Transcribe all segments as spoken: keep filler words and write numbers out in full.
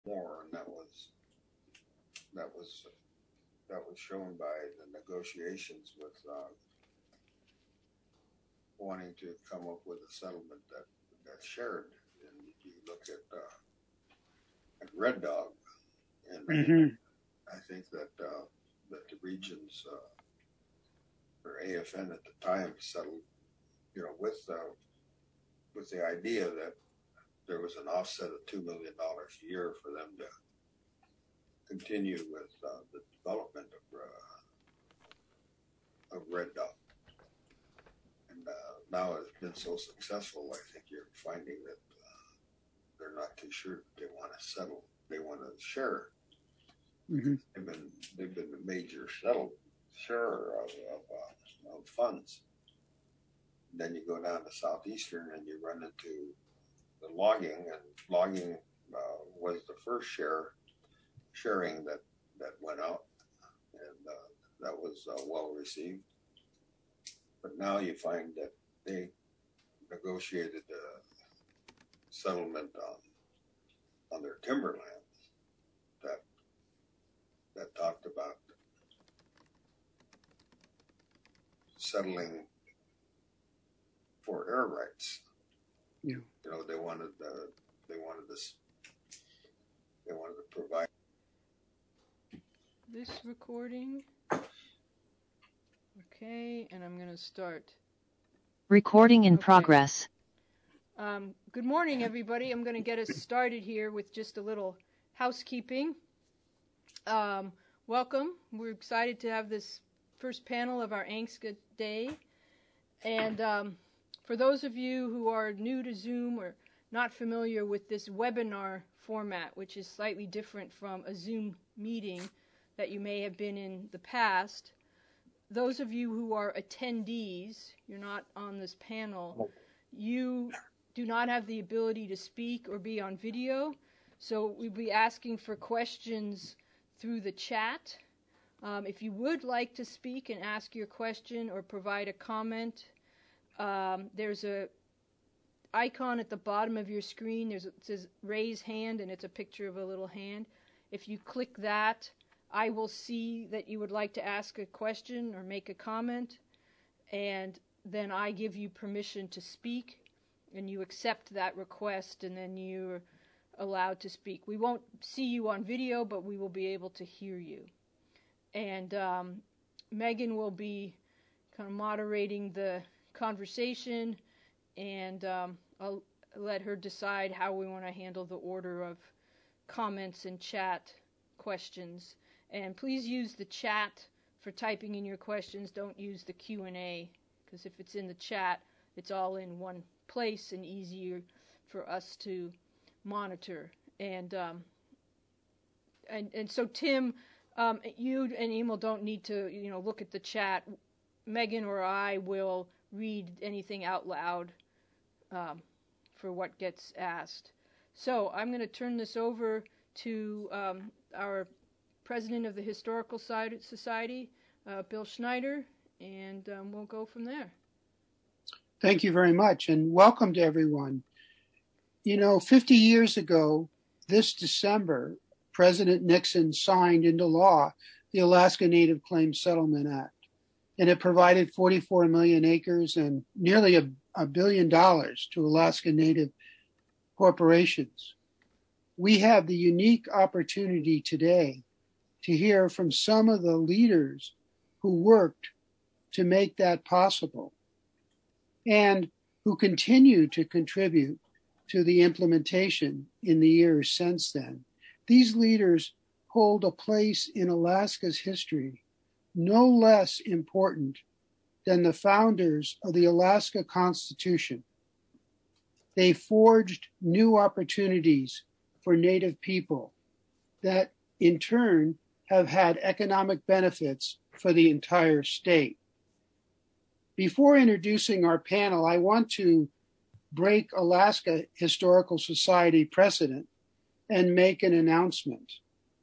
more, and that was that was that was shown by the negotiations with uh, wanting to come up with a settlement that that shared. And you look at uh, at Red Dog, and Mm-hmm. I think that uh, that the regions uh, or A F N at the time settled, you know, with uh, with the idea that there was an offset of two million dollars a year for them to continue with uh, the development of uh, of Red Dog. And uh, now it's been so successful, I think you're finding that uh, they're not too sure that they want to settle. They want to share. Mm-hmm. They've been they've been the major settle sharer of of, uh, of funds. And then you go down to Southeastern and you run into the logging, and logging uh, was the first share sharing that that went out, and uh, that was uh, well received. But now you find that they negotiated a settlement on on their timberlands that that talked about settling for air rights. Yeah. You know, they wanted the they wanted this they wanted to provide this recording. Okay, and I'm going to start. Recording in Okay. progress. Um, good morning, everybody. I'm going to get us started here with just a little housekeeping. Um, welcome. We're excited to have this first panel of our ANCSA Day. And um, for those of you who are new to Zoom or not familiar with this webinar format, which is slightly different from a Zoom meeting that you may have been in the past, those of you who are attendees, you're not on this panel, you do not have the ability to speak or be on video, so we'll be asking for questions through the chat. Um, if you would like to speak and ask your question or provide a comment, um, there's a icon at the bottom of your screen. There's a, it says raise hand, and it's a picture of a little hand. If you click that, I will see that you would like to ask a question or make a comment, and then I give you permission to speak, and you accept that request, and then you're allowed to speak. We won't see you on video, but we will be able to hear you. And um, Megan will be kind of moderating the conversation, and um, I'll let her decide how we want to handle the order of comments and chat questions. And please use the chat for typing in your questions. Don't use the Q and A, because if it's in the chat, it's all in one place and easier for us to monitor. And um, and and so Tim, um, you and Emil don't need to you know look at the chat. Megan or I will read anything out loud um, for what gets asked. So I'm going to turn this over to um, our president of the Historical Society, uh, Bill Schneider, and um, we'll go from there. Thank you very much, and welcome to everyone. You know, fifty years ago, this December, President Nixon signed into law the Alaska Native Claims Settlement Act, and it provided forty-four million acres and nearly a, a billion dollars to Alaska Native corporations. We have the unique opportunity today to hear from some of the leaders who worked to make that possible and who continue to contribute to the implementation in the years since then. These leaders hold a place in Alaska's history no less important than the founders of the Alaska Constitution. They forged new opportunities for Native people that in turn have had economic benefits for the entire state. Before introducing our panel, I want to break Alaska Historical Society precedent and make an announcement.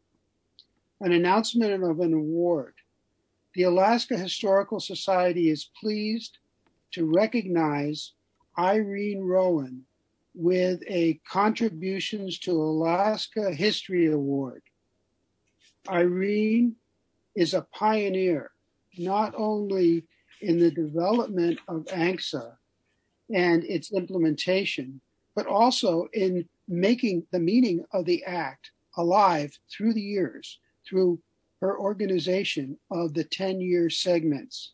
An announcement of an award. The Alaska Historical Society is pleased to recognize Irene Rowan with a Contributions to Alaska History Award. Irene is a pioneer, not only in the development of A N C S A and its implementation, but also in making the meaning of the Act alive through the years, through her organization of the ten-year segments.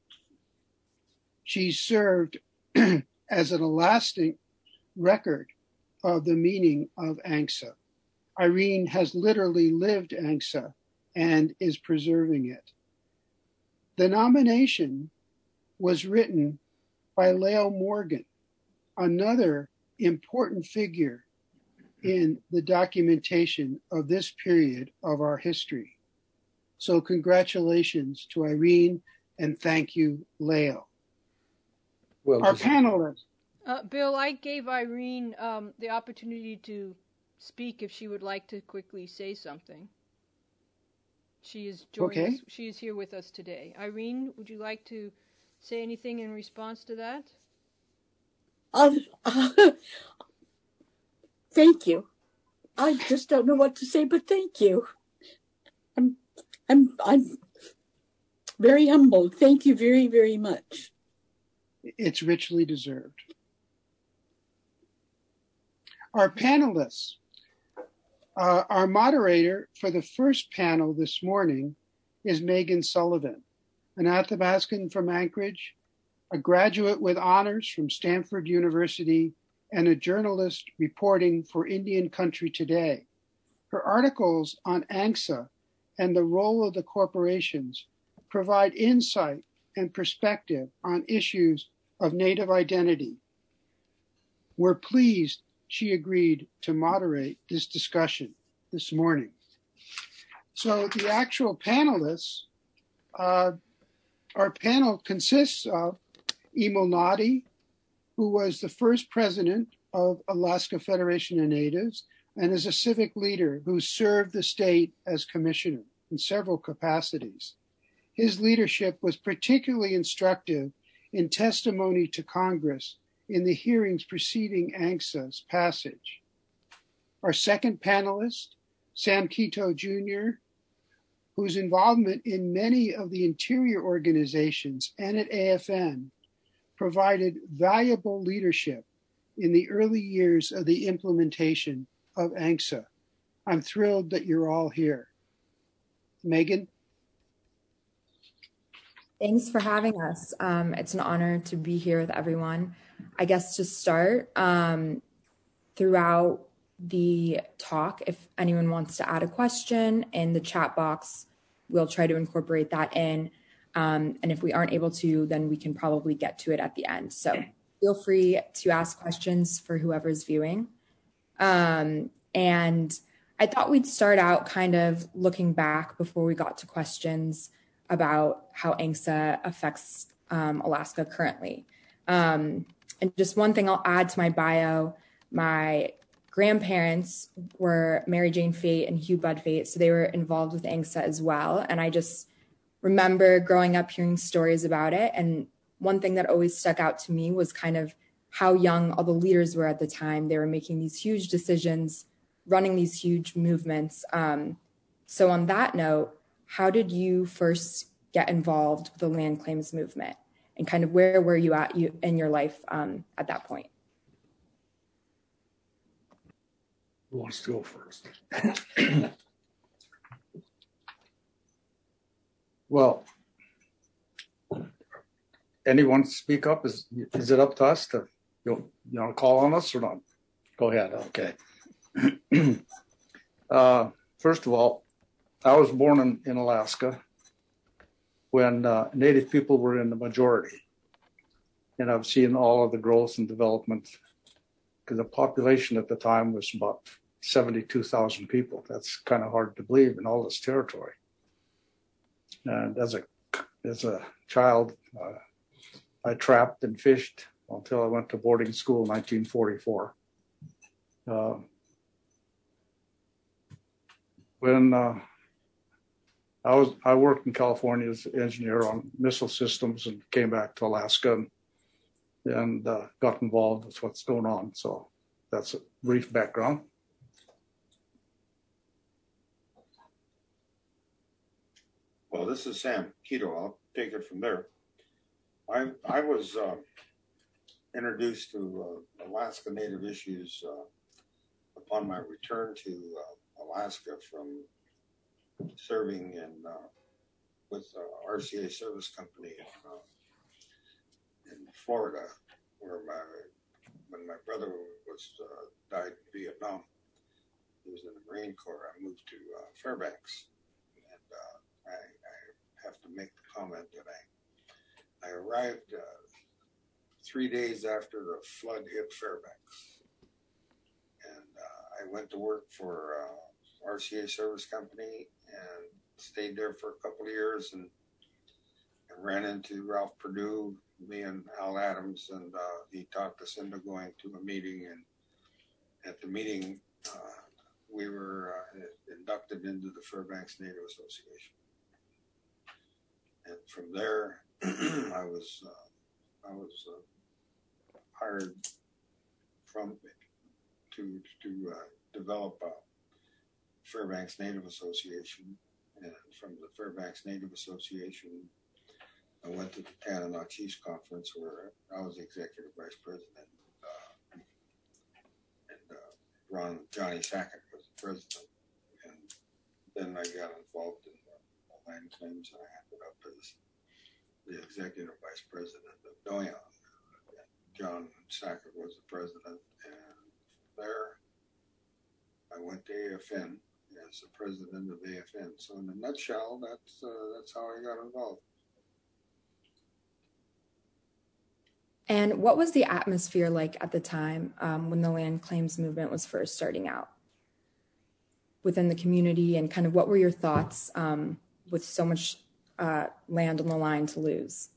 She served as an elastic record of the meaning of A N C S A. Irene has literally lived A N C S A and is preserving it. The nomination was written by Leo Morgan, another important figure in the documentation of this period of our history. So congratulations to Irene and thank you, Leo. Well, our panelists. Uh, Bill, I gave Irene um, the opportunity to speak if she would like to quickly say something. She is joining okay. us. She is here with us today. Irene, would you like to say anything in response to that? Uh, uh, thank you. I just don't know what to say, but thank you. I'm, I'm, I'm very humbled. Thank you very, very much. It's richly deserved. Our panelists. Uh, our moderator for the first panel this morning is Megan Sullivan, an Athabascan from Anchorage, a graduate with honors from Stanford University, and a journalist reporting for Indian Country Today. Her articles on A N C S A and the role of the corporations provide insight and perspective on issues of Native identity. We're pleased she agreed to moderate this discussion this morning. So the actual panelists, uh, our panel consists of Emil Nadi, who was the first president of Alaska Federation of Natives and is a civic leader who served the state as commissioner in several capacities. His leadership was particularly instructive in testimony to Congress in the hearings preceding A N C S A's passage. Our second panelist, Sam Quito Junior, whose involvement in many of the interior organizations and at A F N provided valuable leadership in the early years of the implementation of A N C S A. I'm thrilled that you're all here. Megan? Thanks for having us. Um, it's an honor to be here with everyone. I guess to start, um, throughout the talk, if anyone wants to add a question in the chat box, we'll try to incorporate that in. Um, and if we aren't able to, then we can probably get to it at the end. So feel free to ask questions for whoever's viewing. Um, and I thought we'd start out kind of looking back before we got to questions about how A N C S A affects um, Alaska currently. Um, and just one thing I'll add to my bio, my grandparents were Mary Jane Fate and Hugh Bud Fate, so they were involved with A N C S A as well. And I just remember growing up hearing stories about it. And one thing that always stuck out to me was kind of how young all the leaders were at the time. They were making these huge decisions, running these huge movements. Um, so on that note, how did you first get involved with the land claims movement? And kind of where were you at you, in your life um, at that point? Who wants to go first? Well, anyone speak up? Is is it up to us to you, you know call on us or not? Go ahead. Okay. uh, first of all, I was born in, in Alaska when uh, Native people were in the majority. And I've seen all of the growth and development because the population at the time was about seventy-two thousand people. That's kind of hard to believe in all this territory. And as a as a child, uh, I trapped and fished until I went to boarding school in nineteen forty-four. Uh, when uh, I was I worked in California as an engineer on missile systems and came back to Alaska and, and uh, got involved with what's going on. So that's a brief background. Well, this is Sam Keto. I'll take it from there. I I was uh, introduced to uh, Alaska Native issues uh, upon my return to uh, Alaska from serving in uh, with uh, R C A Service Company in, uh, in Florida, where my when my brother was uh, died in Vietnam. He was in the Marine Corps. I moved to uh, Fairbanks, and uh, I, I have to make the comment that I I arrived uh, three days after the flood hit Fairbanks, and uh, I went to work for uh, R C A Service Company and stayed there for a couple of years, and, and ran into Ralph Perdue, me and Al Adams, and uh, he talked us into going to a meeting, and at the meeting uh, we were uh, inducted into the Fairbanks Native Association, and from there I was uh, I was uh, hired from to to uh, develop a Fairbanks Native Association, and from the Fairbanks Native Association I went to the Tanana Chiefs Conference, where I was executive vice president, uh, and uh, Ron Johnny Sackett was the president, and then I got involved in the land claims, and I ended up as the executive vice president of Doyon. John Sackett was the president, and there I went to A F N as the president of A F N. So in a nutshell, that's uh, that's how I got involved. And what was the atmosphere like at the time um, when the land claims movement was first starting out within the community, and kind of what were your thoughts um, with so much uh, land on the line to lose?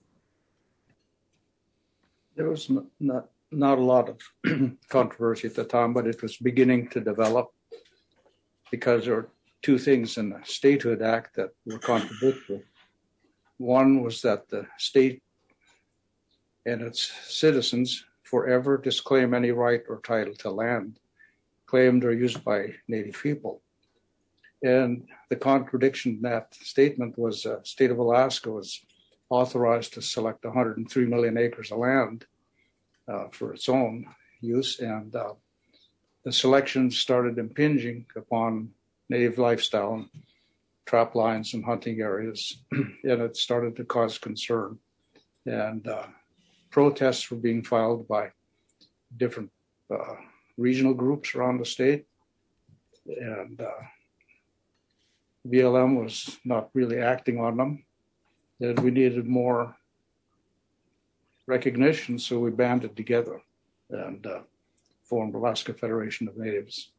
There was not, not, not a lot of controversy at the time, but it was beginning to develop because there were two things in the Statehood Act that were contradictory. One was that the state and its citizens forever disclaim any right or title to land claimed or used by Native people. And the contradiction in that statement was the uh, state of Alaska was authorized to select one hundred three million acres of land uh, for its own use. And uh, the selection started impinging upon Native lifestyle and trap lines and hunting areas. And it started to cause concern. And uh, protests were being filed by different uh, regional groups around the state. And uh, B L M was not really acting on them. And we needed more recognition, so we banded together and uh, formed Alaska Federation of Natives.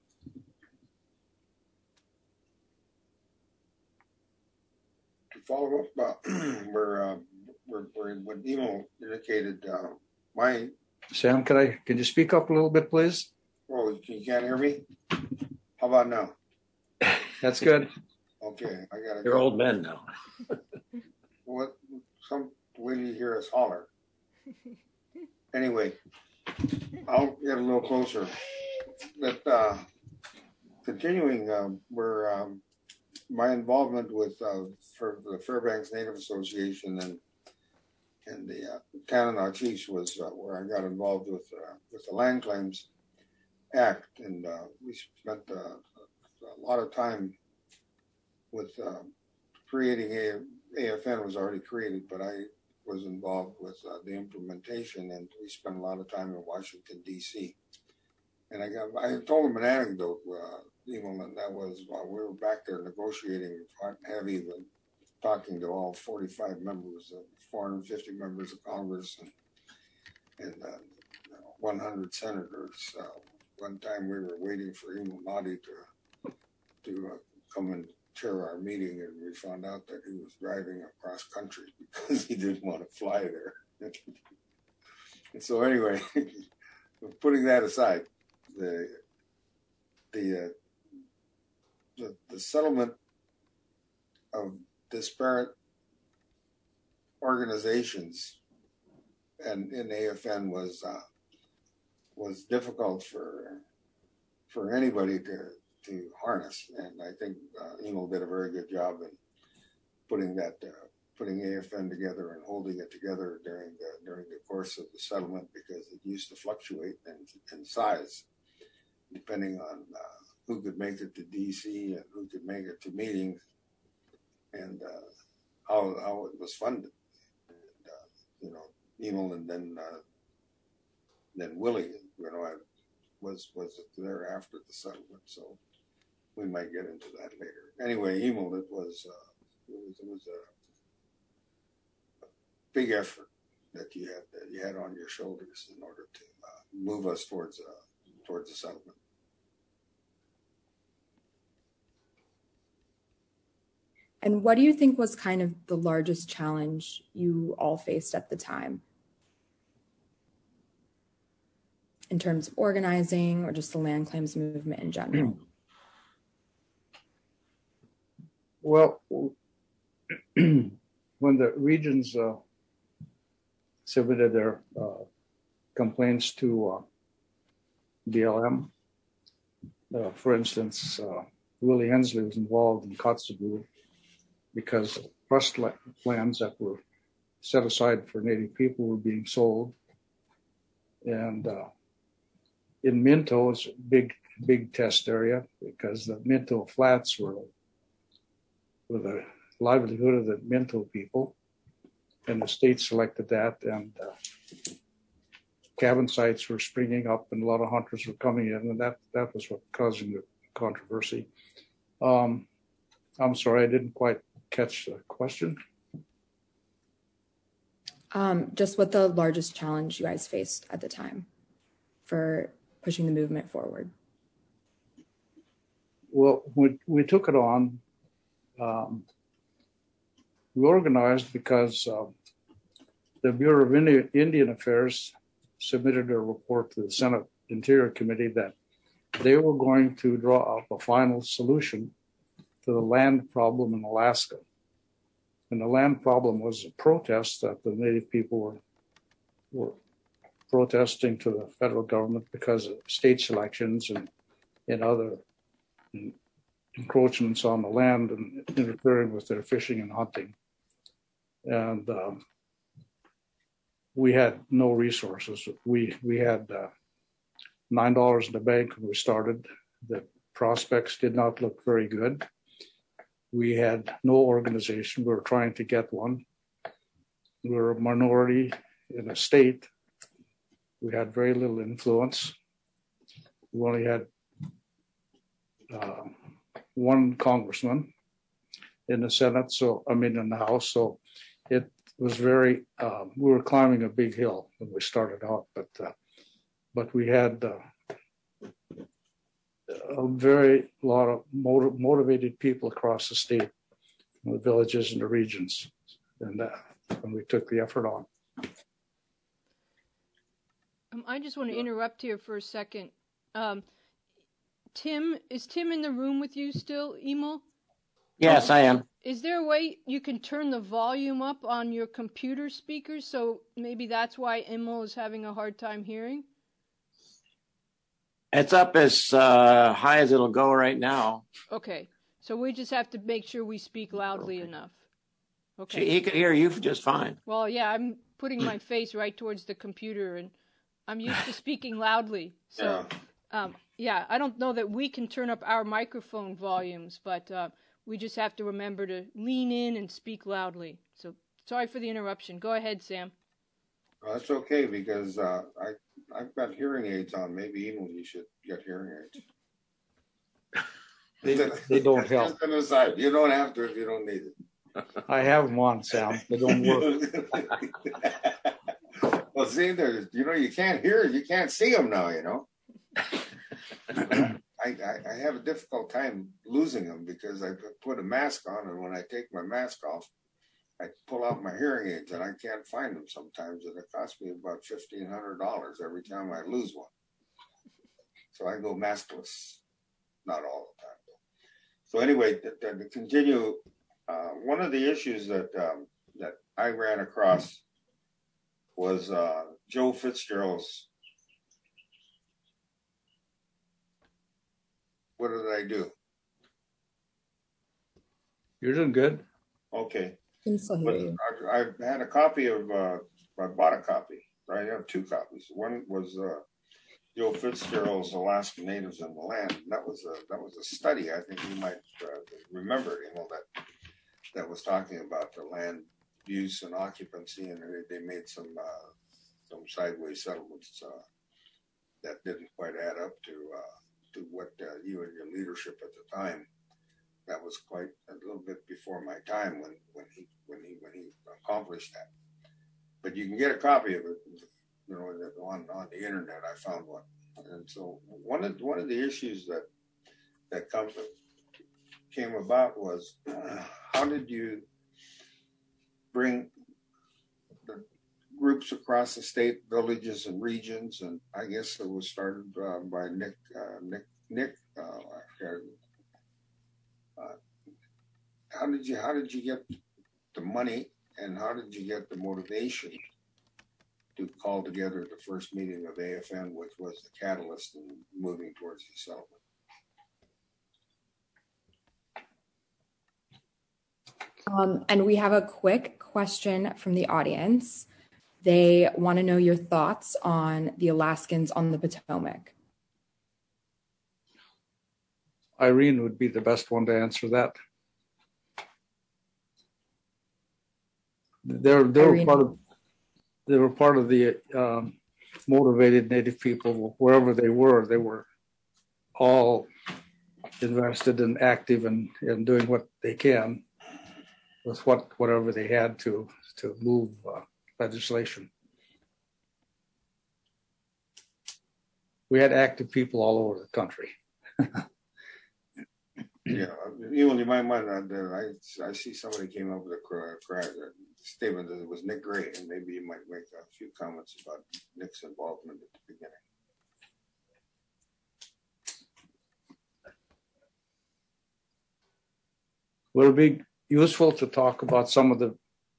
To follow up, uh, where, uh, where, where what Emo indicated, uh, my... Sam, can I can you speak up a little bit, please? Oh, you can't hear me? How about now? That's good. Okay, I gotta You're go. old men now. What? Some way you hear us holler. Anyway, I'll get a little closer. But uh, continuing, uh, where um, my involvement with uh, for the Fairbanks Native Association and and the uh, Tanana Chiefs was uh, where I got involved with uh, with the Land Claims Act, and uh, we spent uh, a lot of time with uh, creating a A F N was already created, but I was involved with uh, the implementation, and we spent a lot of time in Washington D C And I got I told him an anecdote, uh, even and that was while we were back there negotiating hot and heavy, and talking to all forty-five members, of four hundred fifty members of Congress, and and uh, one hundred senators. Uh, one time we were waiting for Emo Nadi to to uh, come and chair our meeting, and we found out that he was driving across country because he didn't want to fly there. And so anyway, putting that aside, the the, uh, the the settlement of disparate organizations and in A F N was uh, was difficult for for anybody to to harness, and I think uh, Emil did a very good job in putting that uh, putting A F N together and holding it together during the during the course of the settlement, because it used to fluctuate in, in size depending on uh, who could make it to D C and who could make it to meetings, and uh, how how it was funded. And, uh, you know, Emil and then uh, then Willie, you know, I was was there after the settlement, so we might get into that later. Anyway, Emil, it was uh, it was it was a big effort that you had that you had on your shoulders in order to uh, move us towards uh, towards the settlement. And what do you think was kind of the largest challenge you all faced at the time, in terms of organizing or just the land claims movement in general? Well, when the regions uh, submitted their uh, complaints to uh, B L M, uh, for instance, uh, Willie Hensley was involved in Kotzebue because trust lands that were set aside for Native people were being sold. And uh, in Minto, it's a big, big test area because the Minto flats were, were the livelihood of the Minto people. And the state selected that, and uh, cabin sites were springing up, and a lot of hunters were coming in, and that, that was what causing the controversy. Um, I'm sorry, I didn't quite catch the question. Um, just what the largest challenge you guys faced at the time for pushing the movement forward? Well, we, we took it on. Um, we organized because uh, the Bureau of Indian, Indian Affairs submitted a report to the Senate Interior Committee that they were going to draw up a final solution to the land problem in Alaska. And the land problem was a protest that the Native people were, were protesting to the federal government because of state selections and, and other encroachments on the land and interfering with their fishing and hunting. And um, we had no resources. We we had uh, nine dollars in the bank when we started. The prospects did not look very good. We had no organization. We were trying to get one. We were a minority in a state. We had very little influence. We only had uh, one congressman in the Senate, so I mean in the House. So it was very. Uh, we were climbing a big hill when we started out, but uh, but we had uh, a very lot of motiv- motivated people across the state, the villages and the regions, and uh, when we took the effort on. Um, I just want to interrupt here for a second. Um, Tim, is Tim in the room with you still, Emil? Yes, I am. Is there a way you can turn the volume up on your computer speakers? So maybe that's why Emil is having a hard time hearing? It's up as uh, high as it'll go right now. Okay. So we just have to make sure we speak loudly okay. enough. Okay. He could hear you just fine. Well, yeah, I'm putting my face right towards the computer, and I'm used to speaking loudly. So, yeah. Um, yeah, I don't know that we can turn up our microphone volumes, but uh, we just have to remember to lean in and speak loudly. So sorry for the interruption. Go ahead, Sam. Well, that's okay, because uh, I, I've got hearing aids on. Maybe Emil, you should get hearing aids. They, they don't help. Just an aside. You don't have to if you don't need it. I have them on, Sam. They don't work. Well, see, there's, you know, you can't hear, you can't see them now, you know. I, I, I have a difficult time losing them because I put a mask on, and when I take my mask off, I pull out my hearing aids, and I can't find them sometimes, and it costs me about fifteen hundred dollars every time I lose one. So I go maskless, not all the time. So anyway, to, to continue, uh, one of the issues that um, that I ran across was uh, Joe Fitzgerald's what did I do? You're doing good. Okay. Can still hear you. I, I had a copy of, uh, I bought a copy. I have two copies. One was uh, Joe Fitzgerald's Alaska Natives and the Land. And that was a that was a study. I think you might uh, remember, you know, that that was talking about the land use and occupancy, and they, they made some uh, some sideways settlements uh, that didn't quite add up to uh, to what uh, you and your leadership at the time. That was quite a little bit before my time when, when he when he when he accomplished that. But you can get a copy of it, you know, on on the internet. I found one, and so one of one of the issues that that come, came about was uh, how did you bring the groups across the state, villages and regions, and I guess it was started uh, by Nick uh, Nick Nick. Uh, Uh, how did you how did you get the money, and how did you get the motivation to call together the first meeting of A F N, which was the catalyst in moving towards the settlement? Um, and we have a quick question from the audience. They want to know your thoughts on the Alaskans on the Potomac. Irene would be the best one to answer that. They're, they were part of, they were part of the um, motivated Native people wherever they were. They were all invested and active in, in doing what they can with what whatever they had to to move uh, legislation. We had active people all over the country. Yeah, you only my mind. I I see somebody came up with a cry, statement that it was Nick Gray, and maybe you might make a few comments about Nick's involvement at the beginning. Would it be useful to talk about some of the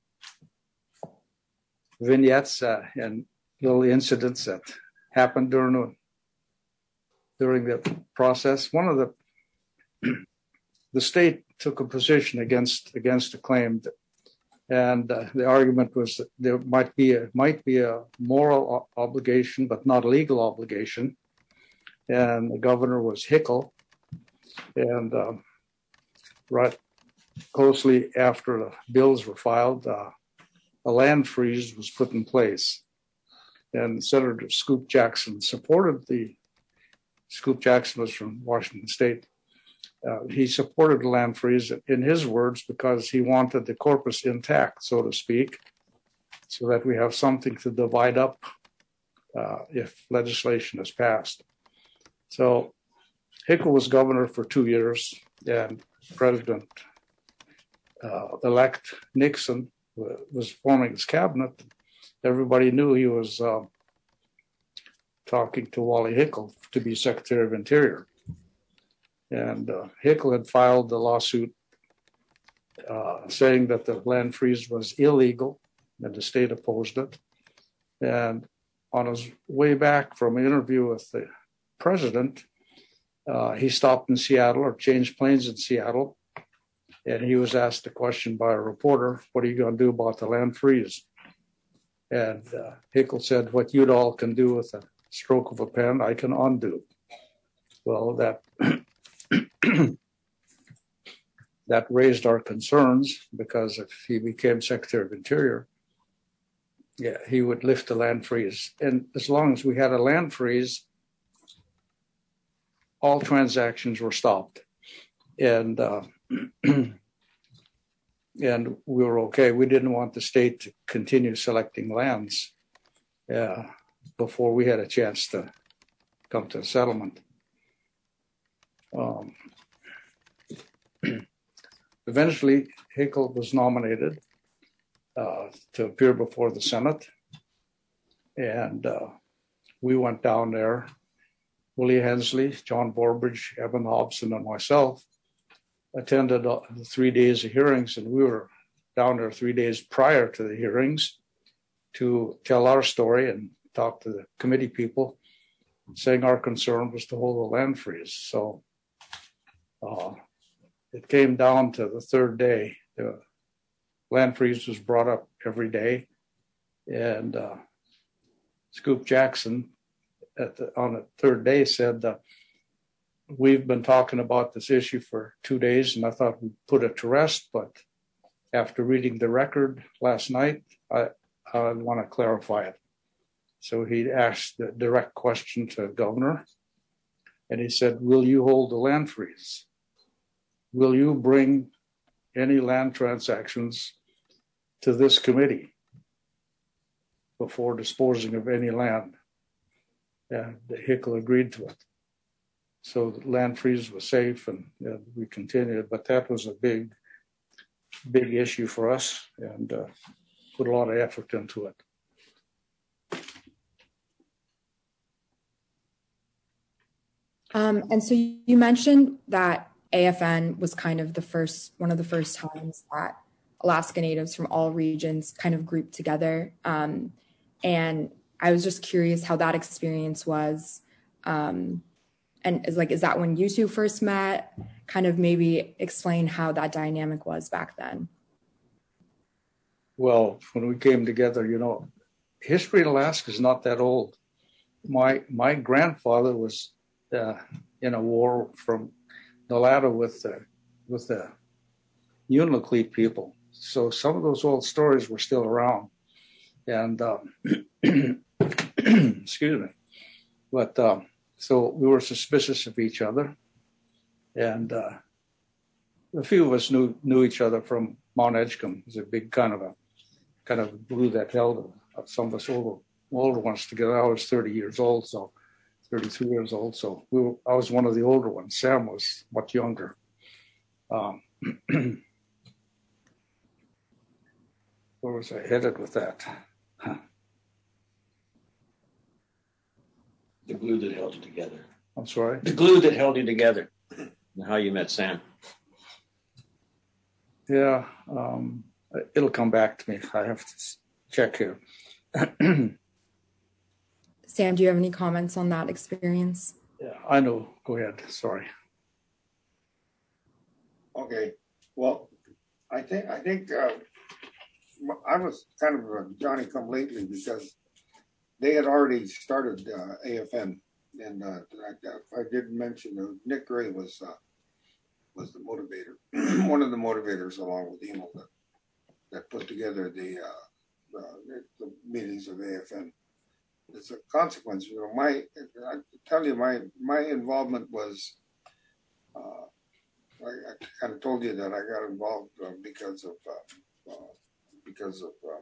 vignettes uh, and little incidents that happened during the, during the process? One of the the state took a position against against the claim, that, and uh, the argument was that there might be a might be a moral o- obligation, but not a legal obligation. And the governor was Hickel, and uh, right closely after the bills were filed, uh, a land freeze was put in place, and Senator Scoop Jackson supported the. Scoop Jackson was from Washington State. Uh, he supported the land freeze, in his words, because he wanted the corpus intact, so to speak, so that we have something to divide up uh, if legislation is passed. So Hickel was governor for two years, and President uh, elect Nixon was forming his cabinet. Everybody knew he was uh, talking to Wally Hickel to be Secretary of Interior. And uh, Hickel had filed a lawsuit uh, saying that the land freeze was illegal, and the state opposed it. And on his way back from an interview with the president, uh, he stopped in Seattle or changed planes in Seattle. And he was asked a question by a reporter, what are you going to do about the land freeze? And uh, Hickel said, what you all can do with a stroke of a pen, I can undo. Well, that that raised our concerns, because if he became Secretary of Interior, yeah, he would lift the land freeze. And as long as we had a land freeze, all transactions were stopped. And uh, and we were okay. We didn't want the state to continue selecting lands uh, before we had a chance to come to a settlement. Um, eventually, Hickel was nominated uh, to appear before the Senate, and uh, we went down there. Willie Hensley, John Borbridge, Evan Hobson, and myself attended uh, the three days of hearings, and we were down there three days prior to the hearings to tell our story and talk to the committee people, saying our concern was to hold the land freeze. So Uh, it came down to the third day. The land freeze was brought up every day, and uh, Scoop Jackson at the, on the third day said, uh, we've been talking about this issue for two days, and I thought we'd put it to rest, but after reading the record last night, I, I want to clarify it. So he asked the direct question to the governor, and he said, will you hold the land freeze? Will you bring any land transactions to this committee before disposing of any land? And Hickel agreed to it. So the land freeze was safe, and uh, we continued, but that was a big, big issue for us, and uh, put a lot of effort into it. Um, and so you mentioned that A F N was kind of the first, one of the first times that Alaska Natives from all regions kind of grouped together. Um, and I was just curious how that experience was. Um, and is like, is that when you two first met? Kind of maybe explain how that dynamic was back then. Well, when we came together, you know, history in Alaska is not that old. My my grandfather was uh, in a war from Nolata with the with the Unalakleet people, so some of those old stories were still around. And um, excuse me, but um, so we were suspicious of each other, and uh, a few of us knew knew each other from Mount Edgecombe. It was a big kind of a kind of glue that held some of us older older ones together. I was thirty years old, so thirty-two years old. So we were, I was one of the older ones. Sam was much younger. Um, where was I headed with that? Huh. The glue that held you together. I'm sorry? The glue that held you together. And how you met Sam. Yeah, um, it'll come back to me. I have to check here. Sam, do you have any comments on that experience? Yeah, I know. Go ahead. Sorry. Okay. Well, I think I think uh, I was kind of a Johnny come lately because they had already started uh, A F N, and uh, I, I did mention uh, Nick Gray was uh, was the motivator, one of the motivators along with Emil that that put together the uh, uh, the meetings of A F N. As a consequence, you know, my I tell you, my my involvement was. Uh, I, I kind of told you that I got involved uh, because of uh, uh, because of uh,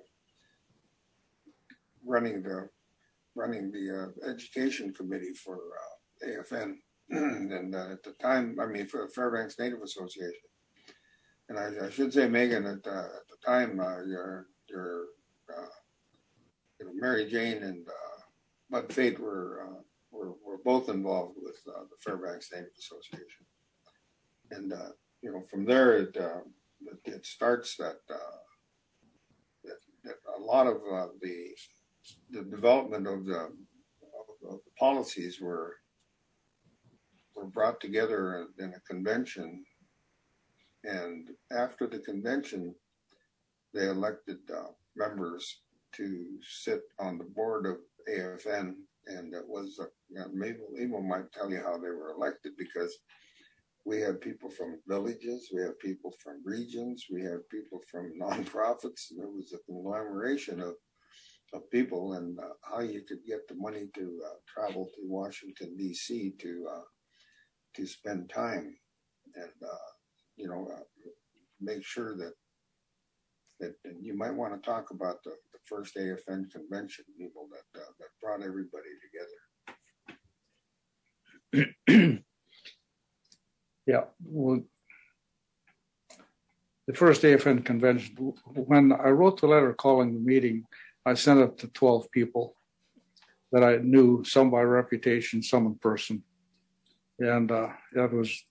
running the running the uh, education committee for uh, A F N, and uh, at the time, I mean, for the Fairbanks Native Association. And I, I should say, Megan, at, uh, at the time, uh, your your uh, you know, Mary Jane and uh, Bud Fate were, uh, were were both involved with uh, the Fairbanks Native Association. And uh, you know, from there, it uh, it, it starts that, uh, that that a lot of uh, the the development of the, of, of the policies were were brought together in a convention, and after the convention, they elected uh, members to sit on the board of A F N, and it was uh, you know, maybe Emil might tell you how they were elected, because we have people from villages, we have people from regions, we have people from nonprofits. There was a conglomeration of, of people, and uh, how you could get the money to uh, travel to Washington, D C to uh, to spend time and, uh, you know, uh, make sure that, that and you might want to talk about the, the first A F N convention, people that, uh, that brought everybody together. Yeah, well, the first A F N convention, when I wrote the letter calling the meeting, I sent it to twelve people that I knew, some by reputation, some in person. And uh, that was,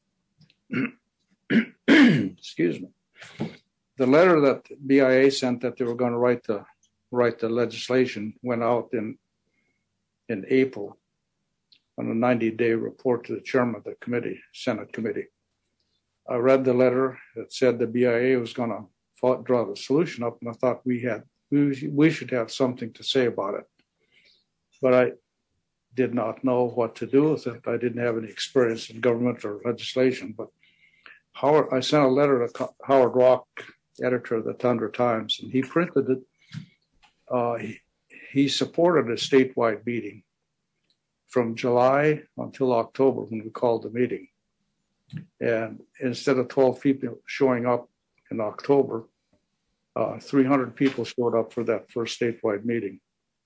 excuse me, the letter that B I A sent that they were going to write the write the legislation went out in in April on a ninety day report to the chairman of the committee, Senate committee. I read the letter that said the B I A was going to draw the solution up, and I thought we had we, we should have something to say about it. But I did not know what to do with it. I didn't have any experience in government or legislation. But Howard, I sent a letter to Howard Rock, editor of the Tundra Times, and he printed it. Uh, he, he supported a statewide meeting from July until October when we called the meeting. And instead of twelve people showing up in October, uh, three hundred people showed up for that first statewide meeting.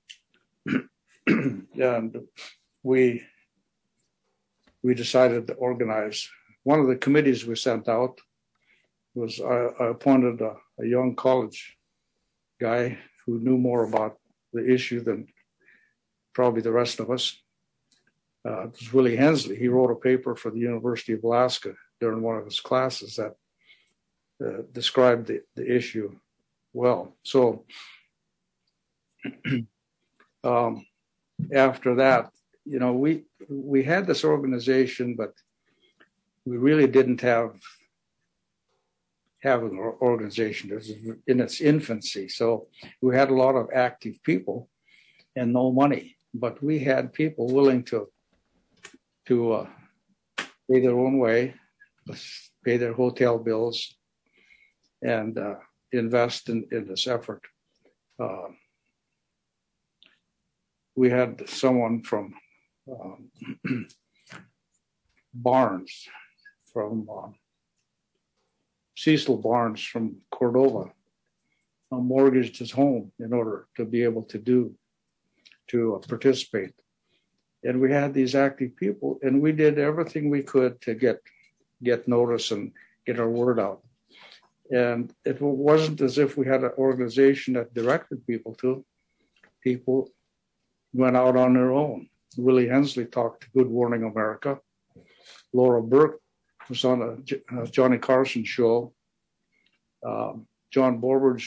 And we we decided to organize. One of the committees we sent out was I, I appointed a, a young college guy who knew more about the issue than probably the rest of us. Uh, it was Willie Hensley. He wrote a paper for the University of Alaska during one of his classes that uh, described the, the issue well. So um, after that, you know, we we had this organization, but we really didn't have have an organization. It was in its infancy. So we had a lot of active people and no money, but we had people willing to to uh, pay their own way, pay their hotel bills, and uh, invest in, in this effort. Uh, we had someone from um, Barnes, from uh, Cecil Barnes from Cordova, uh, mortgaged his home in order to be able to do, to uh, participate. And we had these active people, and we did everything we could to get get notice and get our word out. And it wasn't as if we had an organization that directed people to. People went out on their own. Willie Hensley talked to Good Morning America. Laura Burke was on a, a Johnny Carson show. Um, John Borbridge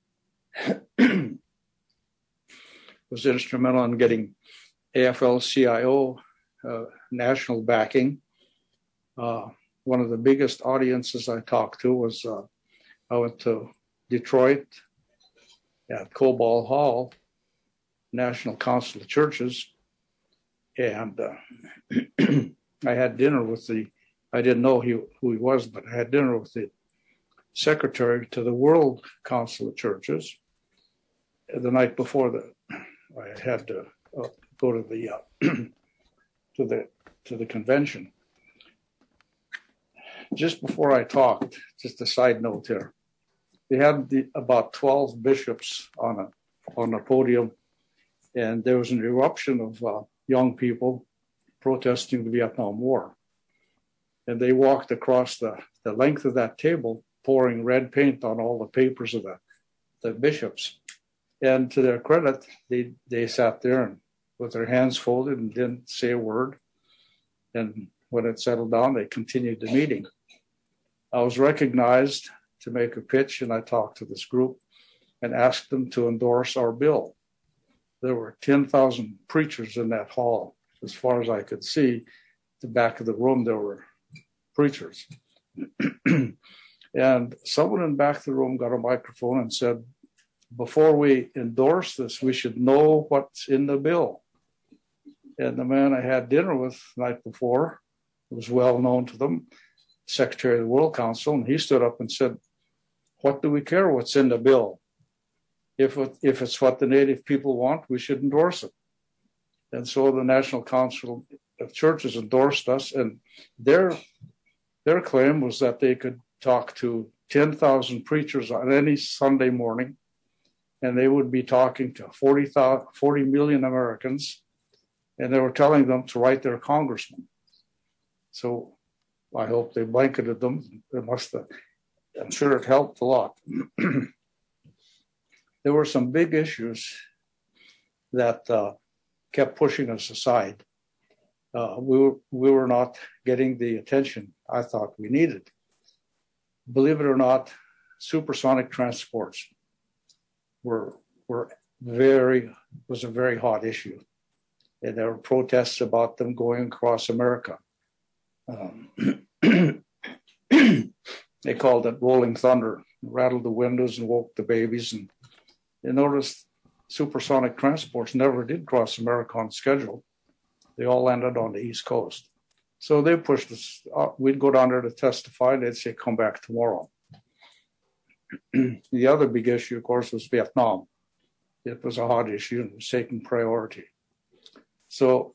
was instrumental in getting A F L C I O uh, national backing. Uh, one of the biggest audiences I talked to was uh, I went to Detroit at Cobalt Hall, National Council of Churches, and uh, I had dinner with the, I didn't know he, who he was, but I had dinner with the secretary to the World Council of Churches the night before the, I had to uh, go to the uh, to the to the convention. Just before I talked, just a side note here, they had the, about twelve bishops on a on a podium, and there was an eruption of uh, young people protesting the Vietnam War, and they walked across the, the length of that table, pouring red paint on all the papers of the the bishops. And to their credit, they they sat there and with their hands folded and didn't say a word. And when it settled down, they continued the meeting. I was recognized to make a pitch, and I talked to this group and asked them to endorse our bill. There were ten thousand preachers in that hall. As far as I could see, the back of the room, there were preachers. And someone in the back of the room got a microphone and said, before we endorse this, we should know what's in the bill. And the man I had dinner with the night before was well known to them, Secretary of the World Council, and he stood up and said, what do we care what's in the bill? If, it, if it's what the Native people want, we should endorse it. And so the National Council of Churches endorsed us, and their, their claim was that they could talk to ten thousand preachers on any Sunday morning, and they would be talking to forty, forty million Americans, and they were telling them to write their congressman. So I hope they blanketed them. They must have, I'm sure it helped a lot. There were some big issues that uh, kept pushing us aside. Uh, we were, we were not getting the attention I thought we needed. Believe it or not, supersonic transports were were very was a very hot issue, and there were protests about them going across America. Um, they called it rolling thunder, rattled the windows and woke the babies. And you notice supersonic transports never did cross America on schedule. They all landed on the East Coast. So they pushed us. Uh, we'd go down there to testify. They'd say, come back tomorrow. The other big issue, of course, was Vietnam. It was a hot issue and was taking priority. So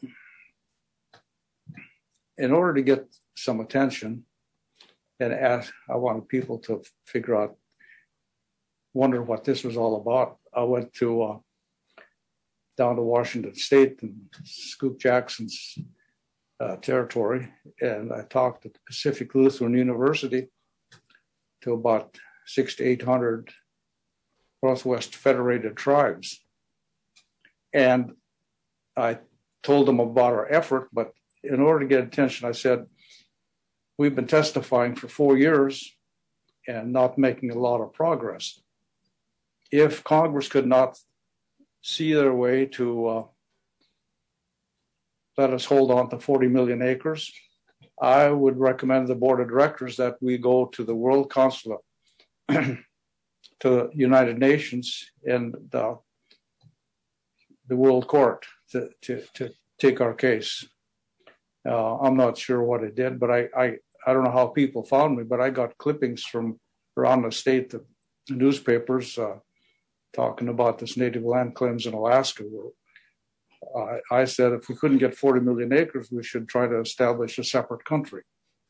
in order to get some attention and ask, I wanted people to figure out, wonder what this was all about. I went to uh, down to Washington State and Scoop Jackson's uh, territory, and I talked at the Pacific Lutheran University to about six to eight hundred Northwest Federated tribes, and I told them about our effort. But in order to get attention, I said, we've been testifying for four years and not making a lot of progress. If Congress could not see their way to uh, let us hold on to forty million acres, I would recommend the board of directors that we go to the World Consulate, to the United Nations and the, the World Court to, to, to take our case. Uh, I'm not sure what it did, but I, I, I don't know how people found me, but I got clippings from around the state, the newspapers, uh, talking about this native land claims in Alaska. I, I said if we couldn't get forty million acres, we should try to establish a separate country.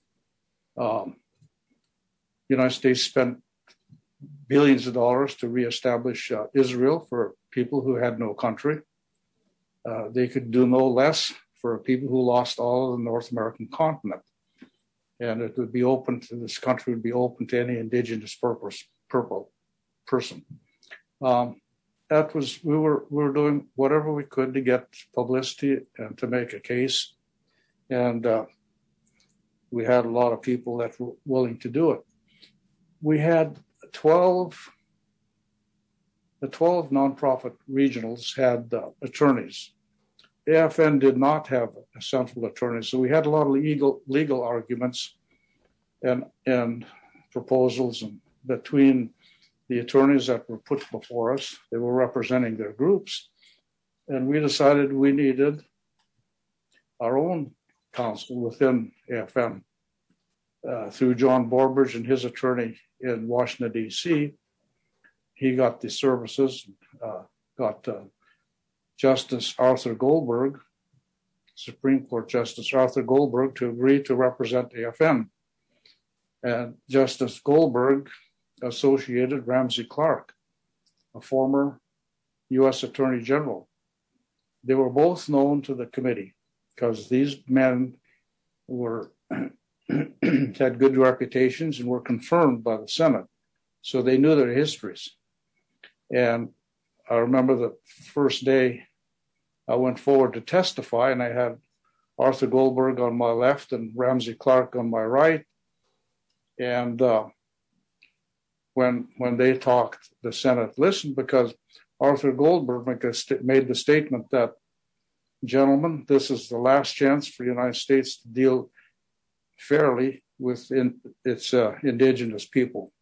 Um, the United States spent billions of dollars to reestablish uh, Israel for people who had no country. Uh, they could do no less for people who lost all of the North American continent. And it would be open to, this country would be open to any indigenous purpose, purple person. Um, that was, we were, we were doing whatever we could to get publicity and to make a case. And uh, we had a lot of people that were willing to do it. We had twelve, the twelve nonprofit regionals had uh, attorneys. A F N did not have a central attorney, so we had a lot of legal legal arguments and and proposals and between the attorneys that were put before us. They were representing their groups, and we decided we needed our own counsel within A F N. Uh, through John Borbridge and his attorney in Washington, D C, he got the services, uh, got uh, Justice Arthur Goldberg, Supreme Court Justice Arthur Goldberg, to agree to represent A F N. And Justice Goldberg associated Ramsey Clark, a former U S Attorney General. They were both known to the committee because these men were had good reputations and were confirmed by the Senate. So they knew their histories. And I remember the first day I went forward to testify, and I had Arthur Goldberg on my left and Ramsey Clark on my right. And uh, when when they talked, the Senate listened because Arthur Goldberg made the statement that, gentlemen, this is the last chance for the United States to deal fairly with in, its uh, indigenous people.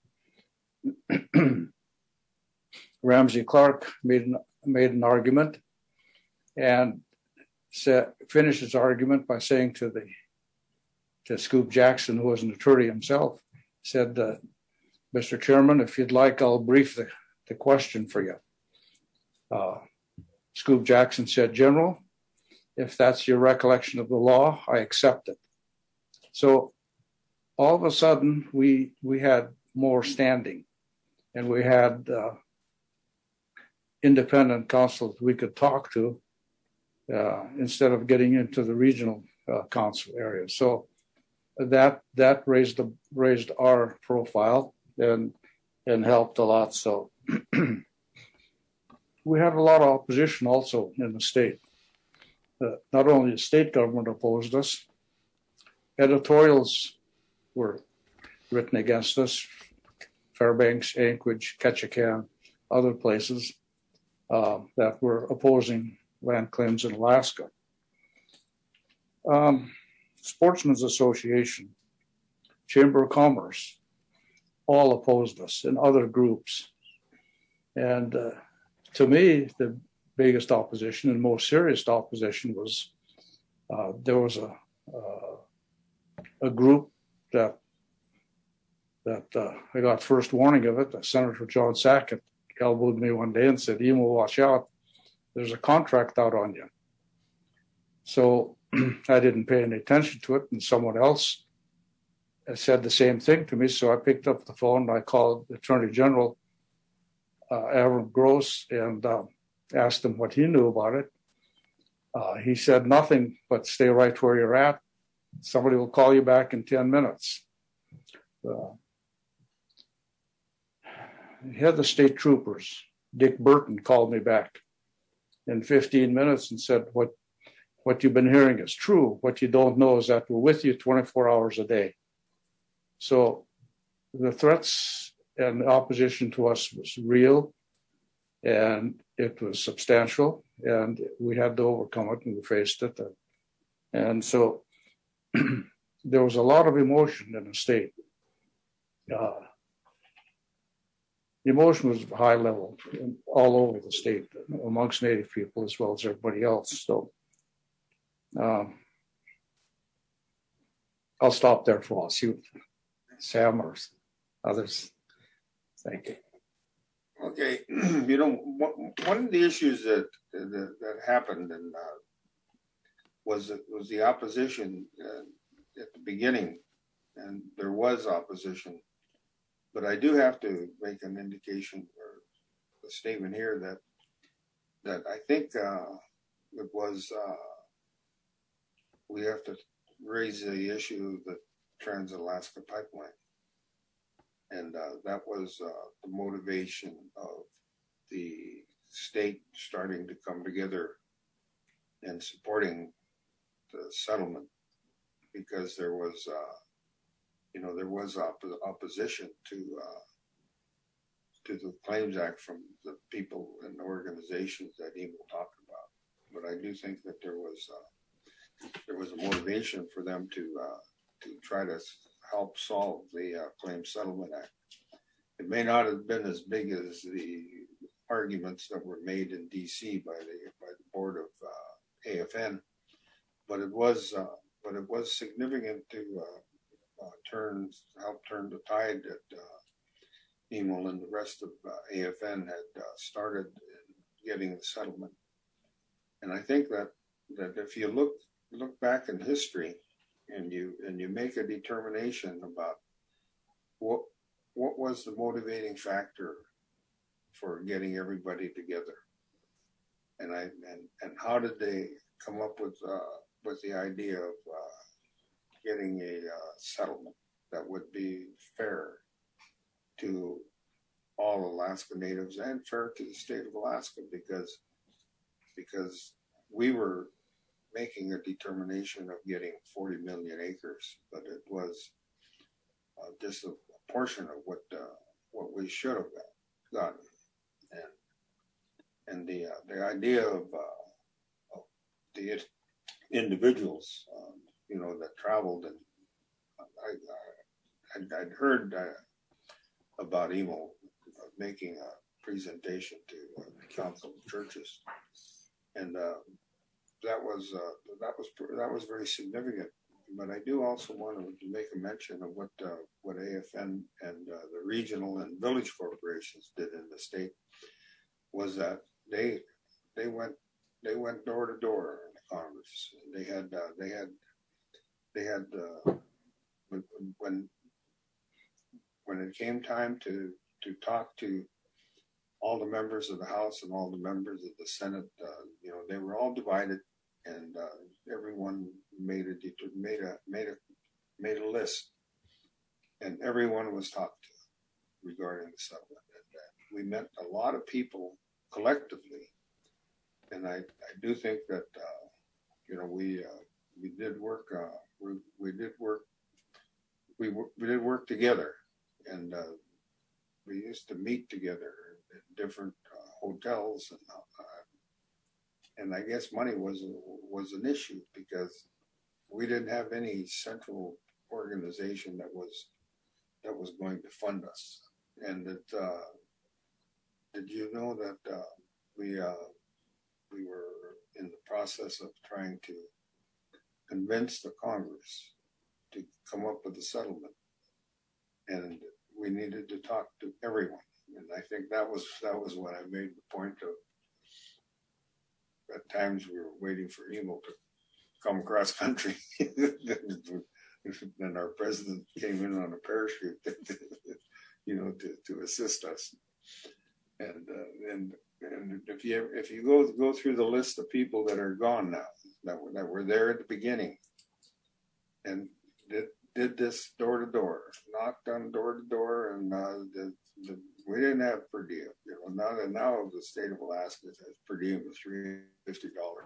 Ramsey Clark made an, made an argument and said, finished his argument by saying to the to Scoop Jackson, who was an attorney himself, said, uh, Mister Chairman, if you'd like, I'll brief the, the question for you. Uh, Scoop Jackson said, General, if that's your recollection of the law, I accept it. So all of a sudden, we we had more standing, and we had uh, independent counsels we could talk to uh, instead of getting into the regional uh, council area. So that that raised the, raised our profile and and helped a lot. So we had a lot of opposition also in the state. Uh, not only the state government opposed us, editorials were written against us, Fairbanks, Anchorage, Ketchikan, other places uh, that were opposing land claims in Alaska. Um, Sportsmen's Association, Chamber of Commerce, all opposed us and other groups. And uh, to me, the biggest opposition and most serious opposition was uh, there was a uh, a group that that uh, I got first warning of it. Senator John Sackett elbowed me one day and said, "Emo, watch out. There's a contract out on you." So I didn't pay any attention to it, and someone else said the same thing to me. So I picked up the phone and I called the Attorney General, uh, Avram Gross, and uh, asked him what he knew about it. Uh, he said nothing but stay right where you're at. Somebody will call you back in ten minutes. Uh, he had the state troopers. Dick Burton called me back in fifteen minutes and said, what, what you've been hearing is true. What you don't know is that we're with you twenty-four hours a day. So the threats and opposition to us was real, and it was substantial, and we had to overcome it, and we faced it. And so there was a lot of emotion in the state. Uh, the emotion was high level all over the state, amongst Native people as well as everybody else. So um, I'll stop there for all. See Sam or others. Thank you. Okay, you know, one of the issues that that, that happened and uh, was was the opposition uh, at the beginning, and there was opposition, but I do have to make an indication or a statement here that that I think uh, it was uh, we have to raise the issue of the Trans-Alaska Pipeline. And uh, that was uh, the motivation of the state starting to come together and supporting the settlement, because there was, uh, you know, there was op- opposition to uh, to the Claims Act from the people and organizations that Emo talked about. But I do think that there was uh, there was a motivation for them to uh, to try to help solve the uh, Claims Settlement Act. It may not have been as big as the arguments that were made in D C by the by the board of uh, A F N, but it was uh, but it was significant to uh, uh, turn help turn the tide that uh, Emo and the rest of uh, A F N had uh, started in getting the settlement. And I think that that if you look look back in history, and you and you make a determination about what what was the motivating factor for getting everybody together, and I and, and how did they come up with uh, with the idea of uh, getting a uh, settlement that would be fair to all Alaska Natives and fair to the state of Alaska, because because we were making a determination of getting forty million acres, but it was uh, just a, a portion of what uh, what we should have got, gotten, and and the uh, the idea of, uh, of the individuals, um, you know, that traveled, and I, I I'd, I'd heard uh, about Emo making a presentation to uh, the Council of Churches, and uh, that was uh, that was that was very significant. But I do also want to make a mention of what uh, what A F N and uh, the regional and village corporations did in the state. Was that they they went they went door to door in the Congress. They had uh, they had they had uh, when, when when it came time to to talk to all the members of the House and all the members of the Senate, uh, you know, they were all divided, and uh, everyone made a made a made a made a list, and everyone was talked to regarding the settlement. And uh, we met a lot of people collectively, and I, I do think that uh, you know we uh, we did work uh, we we did work we we did work together, and uh, we used to meet together in different uh, hotels, and uh, and I guess money was was an issue because we didn't have any central organization that was that was going to fund us. And that, uh, did you know that uh, we uh, we were in the process of trying to convince the Congress to come up with a settlement, and we needed to talk to everyone. And I think that was that was when I made the point of, at times we were waiting for Emil to come across country. And our president came in on a parachute, you know, to, to assist us. And uh, and and if you if you go go through the list of people that are gone now, that were, that were there at the beginning, and did did this door to door, knocked on door to door, and uh, the, the, we didn't have per diem. You know, now now the state of Alaska has per diem of three hundred fifty dollars.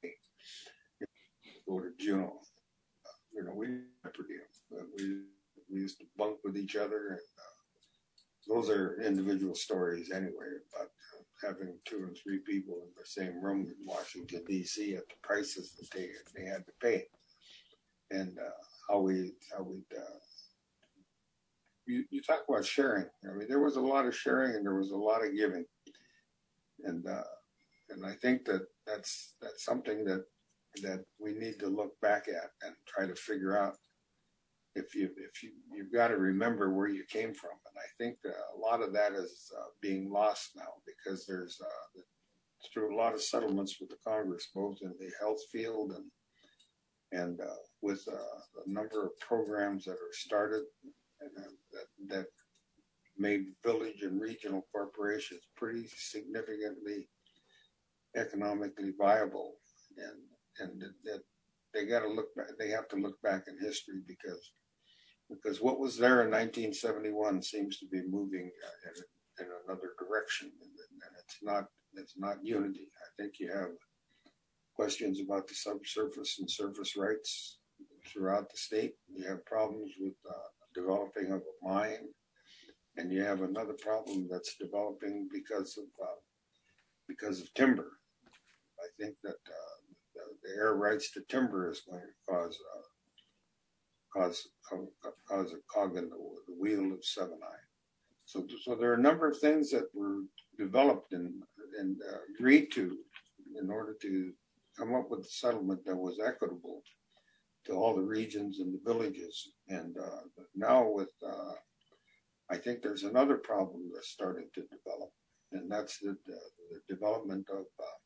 Go to Juneau. You know, we per diem. We we used to bunk with each other, and uh, those are individual stories anyway. About uh, having two or three people in the same room in Washington D C at the prices that they they had to pay, and uh, how we how we. Uh, you you talk about sharing. I mean, there was a lot of sharing and there was a lot of giving, and uh, and I think that that's that's something that. that we need to look back at and try to figure out if you if you you've got to remember where you came from. And I think uh, a lot of that is uh, being lost now, because there's uh, through a lot of settlements with the Congress, both in the health field and and uh, with uh, a number of programs that are started and, uh, that that made village and regional corporations pretty significantly economically viable. And And that they got to look back. They have to look back in history, because because what was there in nineteen seventy-one seems to be moving uh, in, in another direction, and, and it's not it's not unity. I think you have questions about the subsurface and surface rights throughout the state. You have problems with uh, developing of a mine, and you have another problem that's developing because of uh, because of timber. I think that. Uh, The air rights to timber is going to cause uh, cause cause a cog in the, the wheel of Seven Eye. So, so there are a number of things that were developed and and uh, agreed to in order to come up with a settlement that was equitable to all the regions and the villages. And uh, now, with uh, I think there's another problem that's starting to develop, and that's the, the, the development of uh,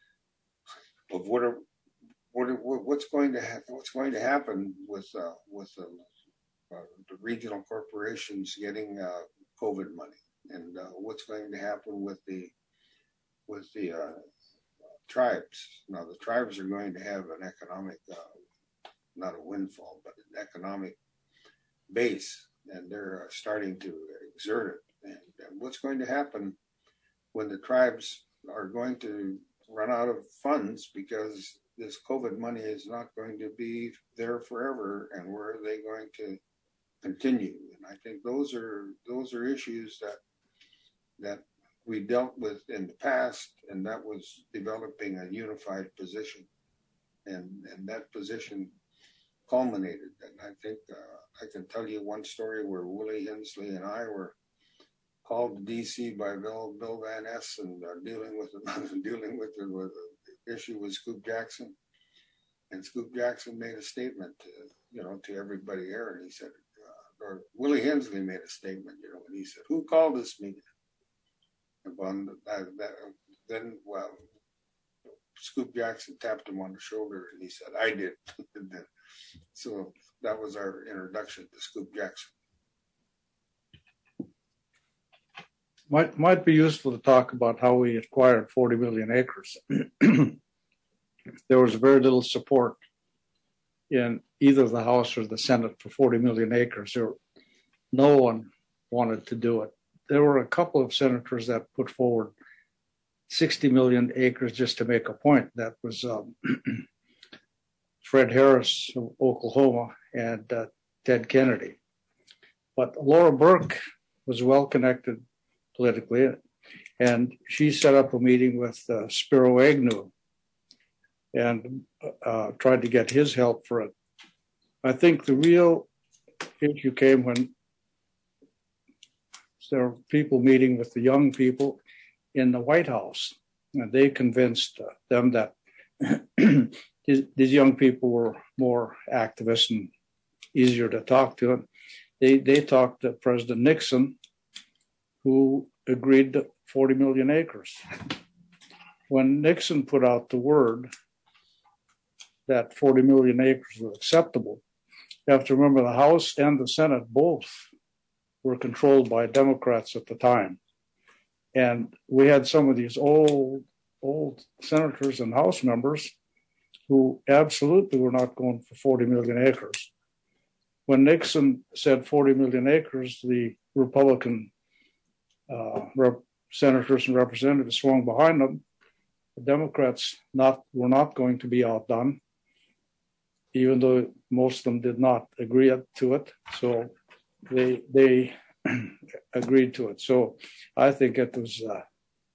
of what are What, what's going to ha- what's going to happen with uh, with uh, uh, the regional corporations getting uh, COVID money, and uh, what's going to happen with the with the uh, tribes? Now, the tribes are going to have an economic, uh, not a windfall, but an economic base, and they're uh, starting to exert it. And, and what's going to happen when the tribes are going to run out of funds, because this COVID money is not going to be there forever, and where are they going to continue? And I think those are those are issues that that we dealt with in the past, and that was developing a unified position, and and that position culminated. And I think uh, I can tell you one story where Willie Hensley and I were called to D C by Bill Bill Van Ness, and uh, dealing with dealing with the, with the issue with Scoop Jackson, and Scoop Jackson made a statement, to, you know, to everybody there, and he said, uh, or Willie Hensley made a statement, you know, and he said, "Who called this meeting?" And that, that, then, well, Scoop Jackson tapped him on the shoulder, and he said, "I did." And then, so that was our introduction to Scoop Jackson. Might might be useful to talk about how we acquired forty million acres. There was very little support in either the House or the Senate for forty million acres. There, no one wanted to do it. There were a couple of senators that put forward sixty million acres just to make a point. That was um, Fred Harris of Oklahoma and uh, Ted Kennedy. But Laura Burke was well connected politically, and she set up a meeting with uh, Spiro Agnew and uh, tried to get his help for it. I think the real issue came when there were people meeting with the young people in the White House, and they convinced uh, them that these, these young people were more activists and easier to talk to. And they, they talked to President Nixon, who agreed to forty million acres. When Nixon put out the word that forty million acres was acceptable, you have to remember the House and the Senate both were controlled by Democrats at the time. And we had some of these old, old senators and House members who absolutely were not going for forty million acres. When Nixon said forty million acres, the Republican uh, rep- senators and representatives swung behind them. The Democrats not were not going to be outdone, even though most of them did not agree to it. So they they agreed to it. So I think it was uh,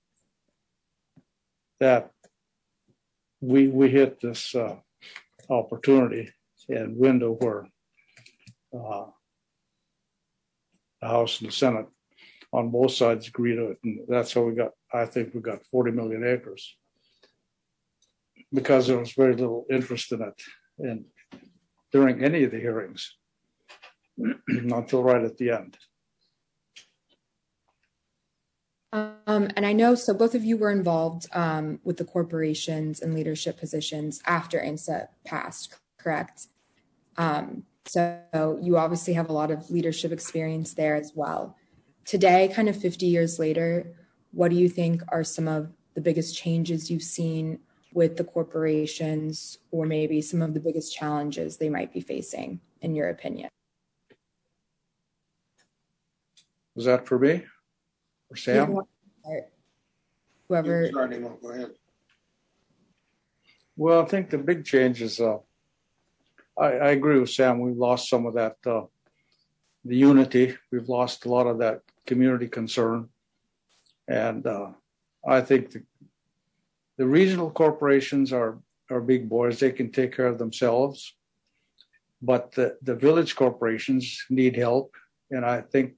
that we we hit this uh, opportunity and window where uh, the House and the Senate on both sides agreed to it, and that's how we got. I think we got forty million acres because there was very little interest in it, and during any of the hearings until right at the end. Um, and I know, so both of you were involved um, with the corporations and leadership positions after I N S A passed, correct? Um, so you obviously have a lot of leadership experience there as well. Today, kind of fifty years later, what do you think are some of the biggest changes you've seen with the corporations, or maybe some of the biggest challenges they might be facing, in your opinion? Was that for me or Sam? Whoever. Go ahead. Well, I think the big change is, uh, I, I agree with Sam. We've lost some of that, uh, the unity. We've lost a lot of that community concern. And uh, I think the, the regional corporations are, are big boys. They can take care of themselves. But the, the village corporations need help. And I think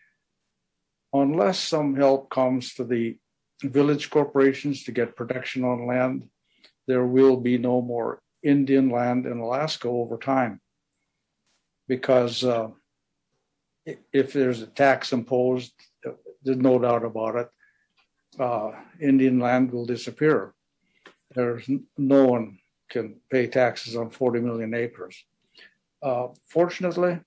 unless some help comes to the village corporations to get protection on land, there will be no more Indian land in Alaska over time. Because uh, if there's a tax imposed, there's no doubt about it, uh, Indian land will disappear. There's no one can pay taxes on forty million acres. Uh, fortunately,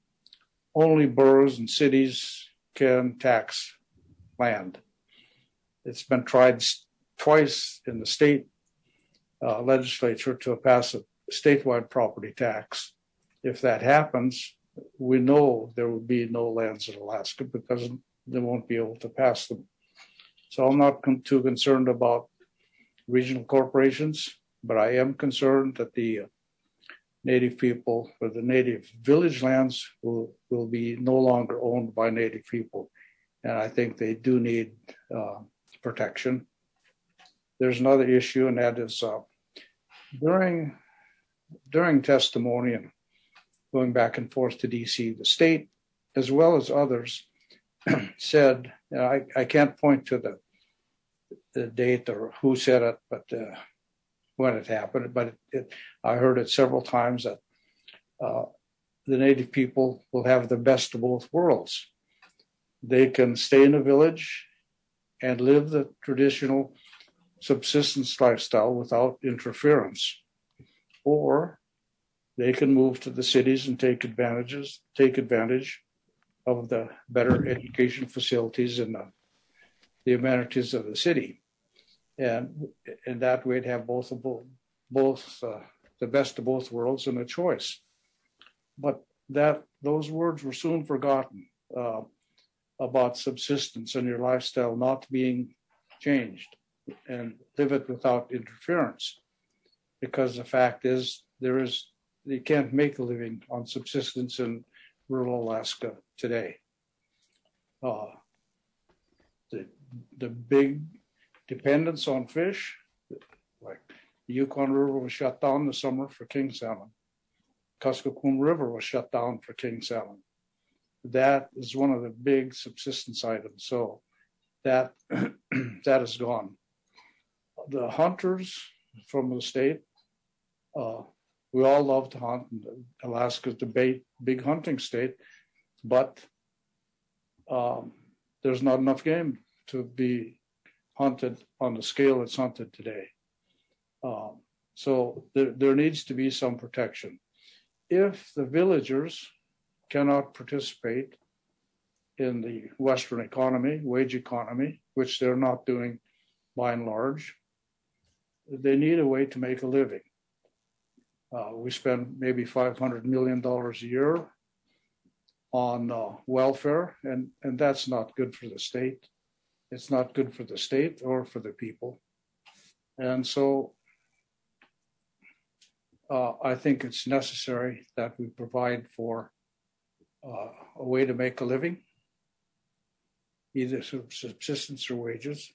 only boroughs and cities can tax land. It's been tried twice in the state uh, legislature to pass a statewide property tax. If that happens, we know there will be no lands in Alaska because they won't be able to pass them. So I'm not con- too concerned about regional corporations, but I am concerned that the uh, Native people or the native village lands will, will be no longer owned by Native people. And I think they do need uh, protection. There's another issue, and that is uh, during, during testimony and going back and forth to D C, the state, as well as others, said, and I, I can't point to the, the date or who said it, but uh, when it happened, but it, it, I heard it several times that uh, the Native people will have the best of both worlds. They can stay in a village and live the traditional subsistence lifestyle without interference, or they can move to the cities and take advantages, take advantage of the better education facilities and the, the amenities of the city. And in that way, they'd have both of both, both uh, the best of both worlds and a choice. But that those words were soon forgotten uh, about subsistence and your lifestyle not being changed, and live it without interference. Because the fact is, there is you can't make a living on subsistence in rural Alaska today. Uh, the the big dependence on fish, like the Yukon River was shut down this summer for king salmon. Kuskokwim River was shut down for king salmon. that is one of the big subsistence items. So that that is gone. The hunters from the state, uh, we all love to hunt. Alaska's the big, big hunting state, but um, there's not enough game to be hunted on the scale it's hunted today. Um, so there, there needs to be some protection. If the villagers cannot participate in the Western economy, wage economy, which they're not doing by and large, they need a way to make a living. Uh, we spend maybe five hundred million dollars a year on uh, welfare, and, and that's not good for the state. It's not good for the state or for the people. And so uh, I think it's necessary that we provide for uh, a way to make a living, either subsistence or wages.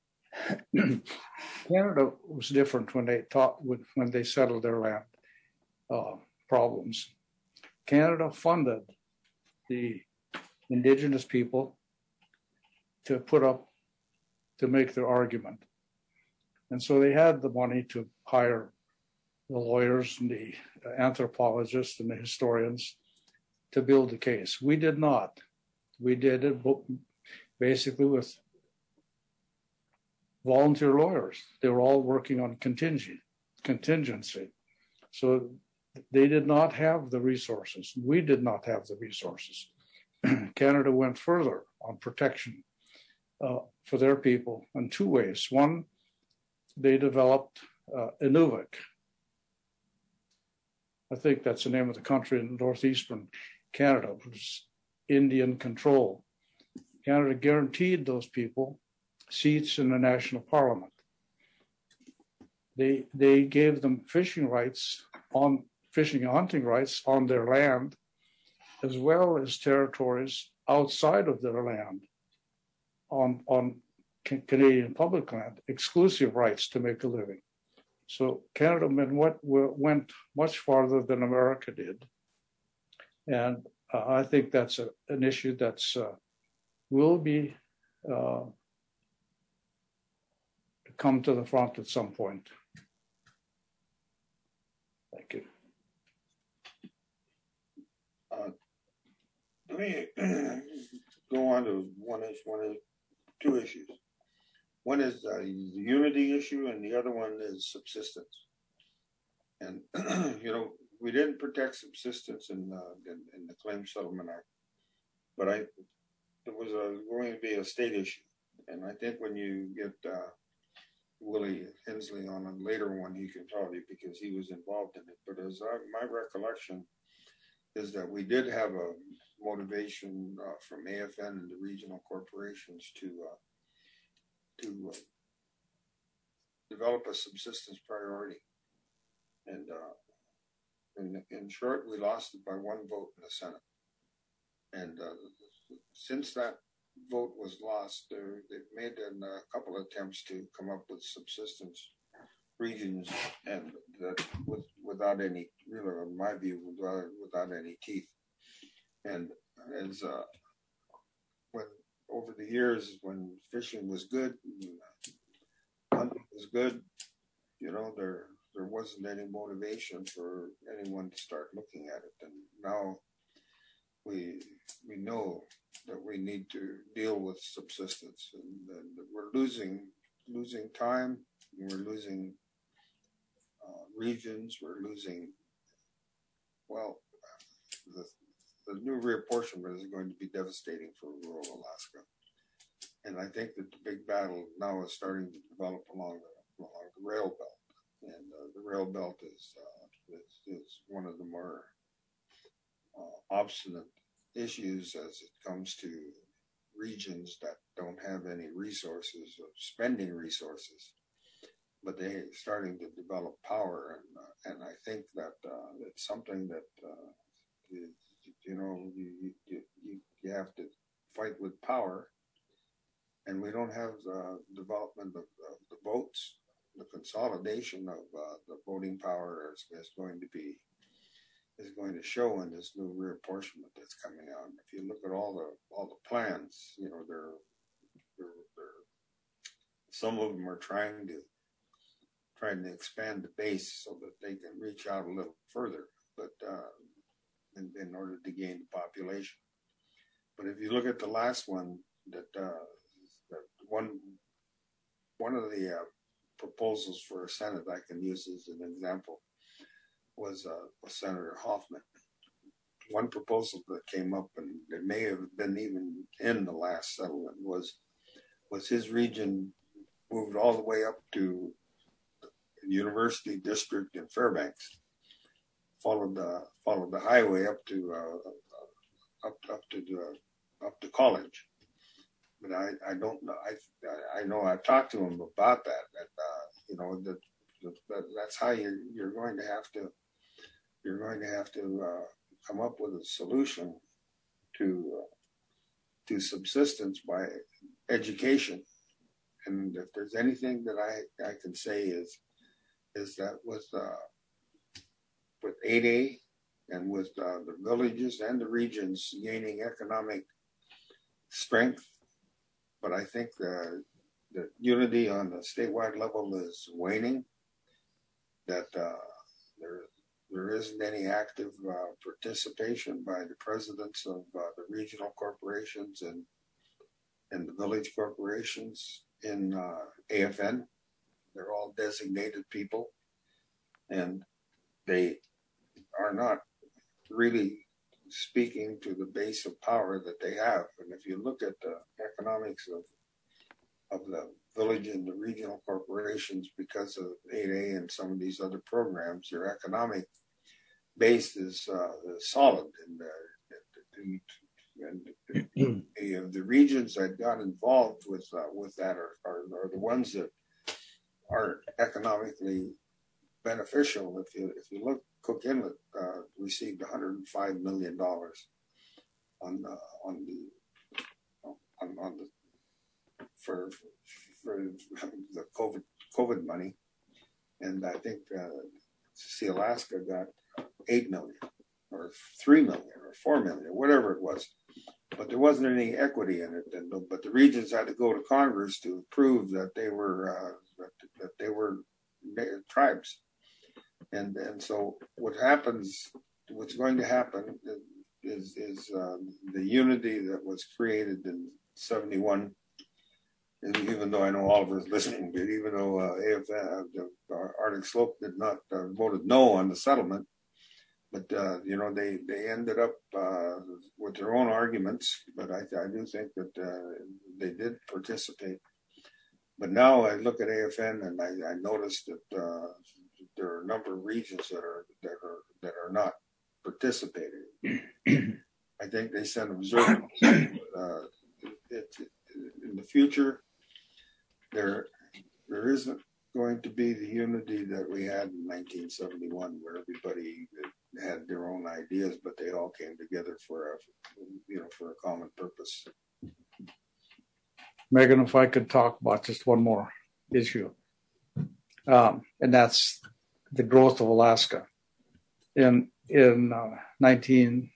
Canada was different when they taught when they settled their land uh, problems. Canada funded the Indigenous people to put up to make their argument, and so they had the money to hire the lawyers and the anthropologists and the historians to build the case. We did not. We did it basically with volunteer lawyers. They were all working on contingency, contingency. So they did not have the resources. We did not have the resources. Canada went further on protection uh, for their people in two ways. One, they developed uh, Inuvik. I think that's the name of the country in northeastern Canada, which is Indian control. Canada guaranteed those people seats in the national parliament. They they gave them fishing rights on fishing and hunting rights on their land, as well as territories outside of their land on on Canadian public land, exclusive rights to make a living. So Canada went, went much farther than America did, and uh, I think that's a, an issue that's uh, will be uh, come to the front at some point. Thank you. Uh, let me go on to one issue, one of two issues. One is uh, the unity issue, and the other one is subsistence. And you know, we didn't protect subsistence in, uh, in, in the Claim Settlement Act, but I it was a, going to be a state issue. And I think when you get uh, Willie Hensley on a later one, he can tell you because he was involved in it. But as I, my recollection is that we did have a motivation uh, from A F N and the regional corporations to uh, to uh, develop a subsistence priority. And uh, in, in short, we lost it by one vote in the Senate. And uh, since that vote was lost, there, they've made an, a couple of attempts to come up with subsistence regions, and that with, without any, really, in my view, without, without any teeth. And as uh, when over the years, when fishing was good, hunting was good, you know, there there wasn't any motivation for anyone to start looking at it. And now we we know that we need to deal with subsistence, and, and we're losing losing time, we're losing uh, regions, we're losing, well, the, the new reapportionment is going to be devastating for rural Alaska. And I think that the big battle now is starting to develop along the, along the rail belt. And uh, the rail belt is, uh, is, is one of the more uh, obstinate issues as it comes to regions that don't have any resources or spending resources, but they're starting to develop power. And uh, and I think that uh, it's something that, uh, is, you know, you, you, you, you have to fight with power. And we don't have the development of, of the votes. The consolidation of uh, the voting power is, is going to be is going to show in this new reapportionment that's coming out. If you look at all the all the plans, you know, they're, they're, they're some of them are trying to trying to expand the base so that they can reach out a little further, but uh, in, in order to gain the population. But if you look at the last one, that, uh, that one one of the uh, proposals for a Senate I can use as an example was, uh, was Senator Hoffman. One proposal that came up, and it may have been even in the last settlement, was was his region moved all the way up to the University District in Fairbanks, followed the followed the highway up to uh, up up to the, up to college. But I, I don't know. I I know I've talked to him about that. That uh, you know that, that that's how you're you're going to have to you're going to have to uh, come up with a solution to uh, to subsistence by education. And if there's anything that I, I can say is is that with uh, with eight A and with uh, the villages and the regions gaining economic strength, but I think the, the unity on the statewide level is waning, that uh, there there isn't any active uh, participation by the presidents of uh, the regional corporations and and the village corporations in uh, A F N. They're all designated people, and they are not really speaking to the base of power that they have. And if you look at the economics of of the village and the regional corporations, because of eight A and some of these other programs, their economic base is, uh, is solid. And, uh, and, and the, uh, the regions that got involved with uh, with that are, are, are the ones that are economically beneficial. If you if you look, Cook Inlet uh, received one hundred five million dollars on uh, on the on, on the for for the COVID COVID money, and I think uh, Sealaska got eight million or three million or four million, whatever it was. But there wasn't any equity in it, and, but the regions had to go to Congress to prove that they were uh, that, that they were tribes. And and so what happens, what's going to happen is is uh, the unity that was created in seventy-one. And even though I know Oliver's listening, but even though uh, A F N, uh, the Arctic Slope did not uh, voted no on the settlement, but uh, you know they they ended up uh, with their own arguments. But I I do think that uh, they did participate. But now I look at A F N and I, I noticed that uh, there are a number of regions that are that are that are not participating. I think they sent observers. Uh, it, it, in the future, there there isn't going to be the unity that we had in nineteen seventy-one, where everybody had their own ideas, but they all came together for a you know for a common purpose. Megan, if I could talk about just one more issue, um, and that's the growth of Alaska. In in uh, nineteen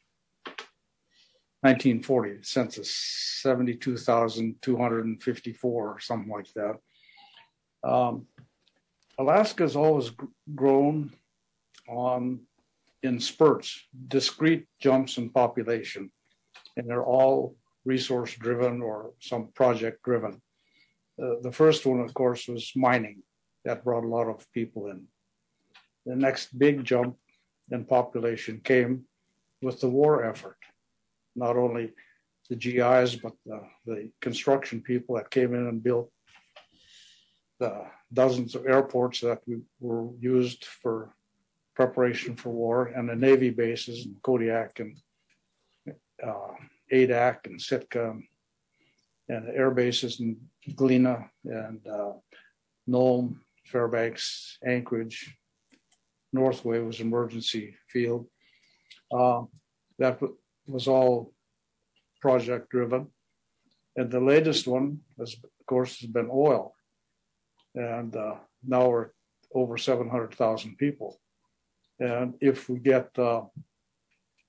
forty, census seventy-two thousand two hundred fifty-four or something like that. Um, Alaska has always g- grown on in spurts, discrete jumps in population, and they're all resource driven or some project driven. Uh, the first one, of course, was mining. That brought a lot of people in. The next big jump in population came with the war effort. Not only the G Is, but the, the construction people that came in and built the dozens of airports that we, were used for preparation for war, and the Navy bases in Kodiak and uh, A D A C and Sitka, and air bases in Galena and uh, Nome, Fairbanks, Anchorage. Northway was emergency field. Uh, that w- was all project driven. And the latest one, has, of course, has been oil. And uh, now we're over seven hundred thousand people. And if we get uh,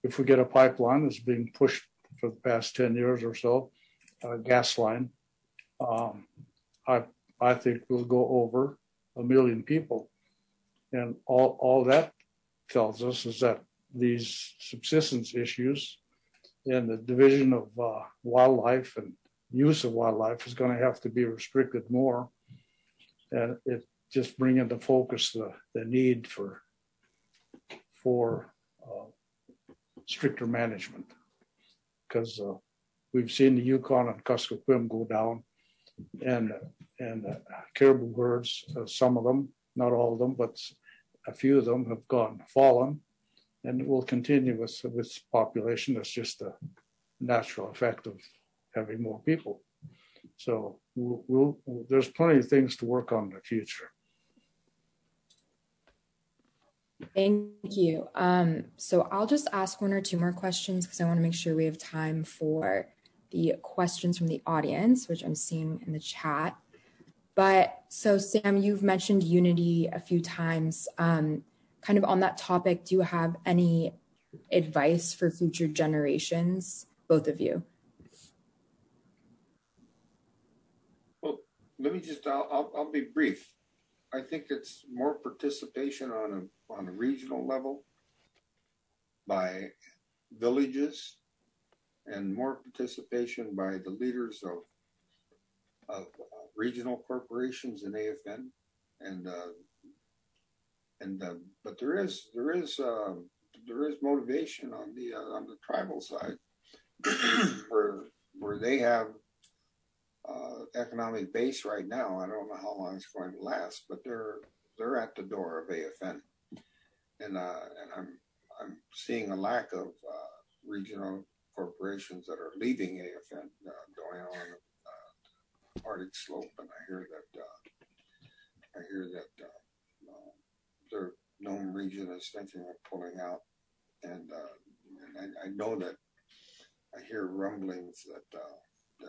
if we get a pipeline that's being pushed for the past ten years or so, a gas line, um, I I think we'll go over a million people. And all, all that tells us is that these subsistence issues and the division of uh, wildlife and use of wildlife is going to have to be restricted more. And it just bring into focus the, the need for, for uh, stricter management. Because uh, we've seen the Yukon and Kuskokwim go down, and and uh, caribou herds, uh, some of them, not all of them, but a few of them have gone fallen, and it will continue with with population. That's just a natural effect of having more people. So we'll, we'll, there's plenty of things to work on in the future. Thank you. Um, so I'll just ask one or two more questions because I want to make sure we have time for the questions from the audience, which I'm seeing in the chat. But so Sam, you've mentioned unity a few times. Um, kind of on that topic, do you have any advice for future generations, both of you? Well, let me just, I'll, I'll, I'll be brief. I think it's more participation on a, on a regional level by villages, and more participation by the leaders of, of uh, regional corporations in A F N, and uh, and uh, but there is there is uh, there is motivation on the uh, on the tribal side where where they have uh, economic base right now. I don't know how long it's going to last, but they're they're at the door of A F N, and uh, and I'm I'm seeing a lack of uh, regional corporations that are leaving A F N, uh, going on uh, Arctic Slope, and I hear that uh, I hear that uh, uh, their Nome region is thinking of pulling out, and, uh, and I, I know that I hear rumblings that uh, that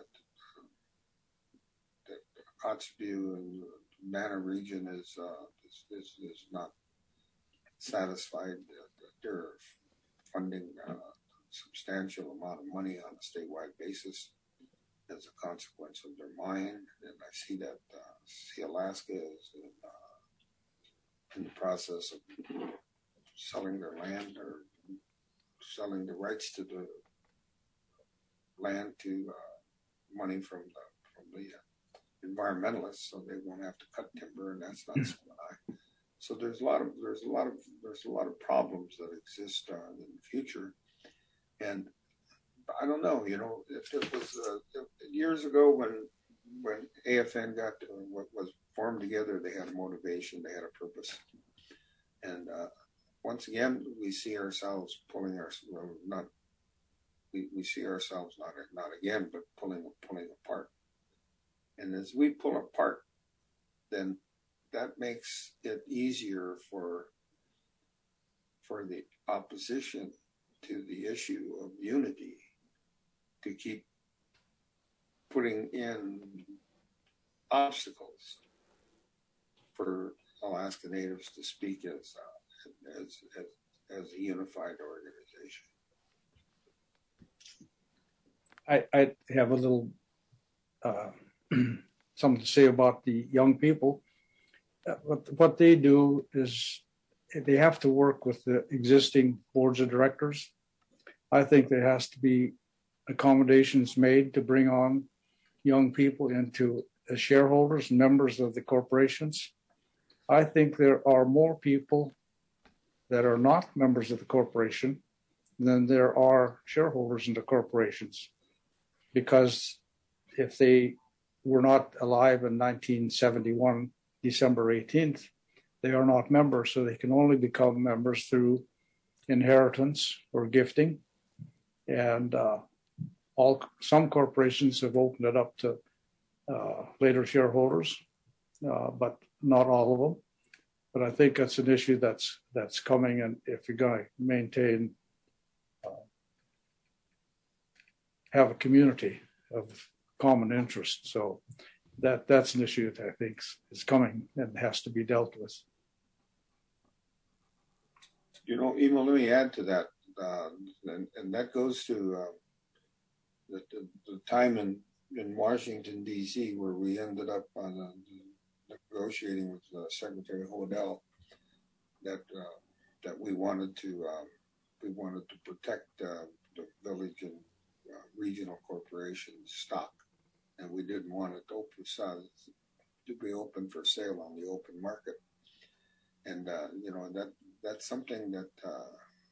that Kotzebue and the Nana region is, uh, is, is is not satisfied. That they're funding Uh, substantial amount of money on a statewide basis as a consequence of their mine, and I see that uh, see Alaska is in, uh, in the process of selling their land or selling the rights to the land to uh, money from the from the uh, environmentalists, so they won't have to cut timber, and that's not so high. So there's a lot of there's a lot of there's a lot of problems that exist uh, in the future. And I don't know, you know, it, it was uh, years ago when when A F N got to, what was formed together, they had a motivation, they had a purpose. And uh, once again, we see ourselves pulling our, well, not, we, we see ourselves not not again, but pulling pulling apart. And as we pull apart, then that makes it easier for for the opposition to the issue of unity to keep putting in obstacles for Alaska Natives to speak as uh, as, as as a unified organization. I, I have a little uh, something to say about the young people. Uh, what what they do is they have to work with the existing boards of directors. I think there has to be accommodations made to bring on young people into as shareholders and members of the corporations. I think there are more people that are not members of the corporation than there are shareholders in the corporations. Because if they were not alive in nineteen seventy-one, December eighteenth, they are not members, so they can only become members through inheritance or gifting. And uh, all some corporations have opened it up to uh, later shareholders, uh, but not all of them. But I think that's an issue that's that's coming, and if you're going to maintain, uh, have a community of common interest, so that that's an issue that I think is coming and has to be dealt with. You know, Emo, let me add to that. uh, and, and that goes to uh, the, the, the time in, in Washington, D C, where we ended up on uh, negotiating with uh, Secretary Hodel that uh, that we wanted to uh, we wanted to protect uh, the village and uh, regional corporations stock, and we didn't want it open uh, to be open for sale on the open market. And uh, you know that that's something that uh,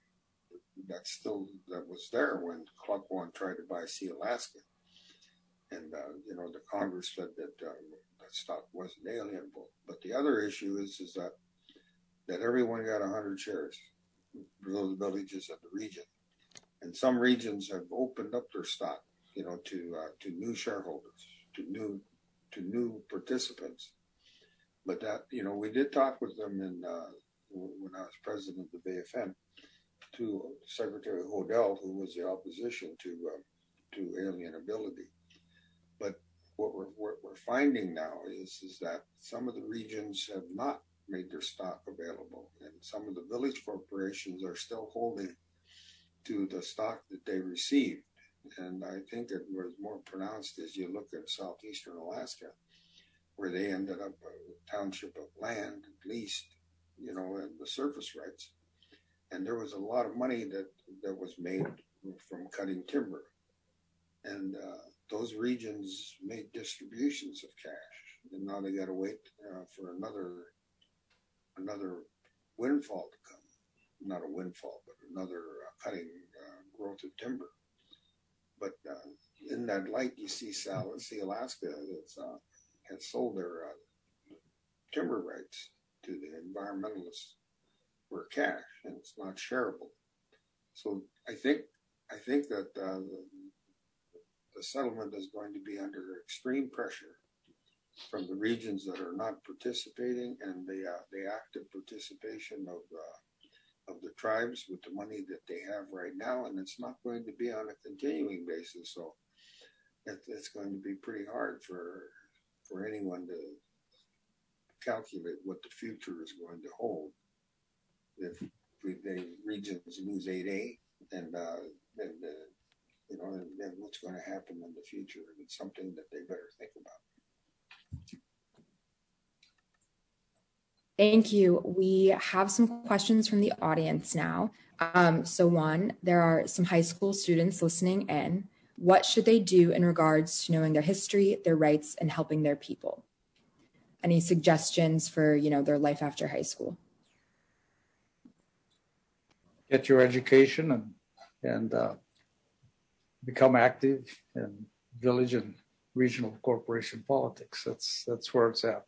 that still that was there when Klukwan tried to buy Sea Alaska, and uh, you know the Congress said that uh, that stock wasn't alienable. But the other issue is is that that everyone got one hundred shares, the villages of the region, and some regions have opened up their stock, you know, to uh, to new shareholders, to new to new participants. But that, you know, we did talk with them in uh, when I was president of the A F N to Secretary Hodel, who was the opposition to uh, to alienability. But what we're, what we're finding now is is that some of the regions have not made their stock available, and some of the village corporations are still holding to the stock that they received. And I think it was more pronounced as you look at southeastern Alaska, where they ended up a township of land leased, you know, and the surface rights. And there was a lot of money that, that was made from cutting timber. And uh, those regions made distributions of cash. And now they got to wait uh, for another another windfall to come. Not a windfall, but another uh, cutting uh, growth of timber. But uh, in that light, you see Sal, see Alaska that's, uh, has sold their uh, timber rights to the environmentalists for cash, and it's not shareable. So I think I think that uh, the, the settlement is going to be under extreme pressure from the regions that are not participating, and the uh, the active participation of uh, of the tribes with the money that they have right now, and it's not going to be on a continuing basis. So it, it's going to be pretty hard for for anyone to calculate what the future is going to hold if we, the regions lose eight A, and uh, and uh, you know, and, and what's going to happen in the future. It's something that they better think about. Thank you. We have some questions from the audience now. Um, so one, there are some high school students listening in. What should they do in regards to knowing their history, their rights, and helping their people? Any suggestions for, you know, their life after high school? Get your education and and uh, become active in village and regional corporation politics. That's that's where it's at.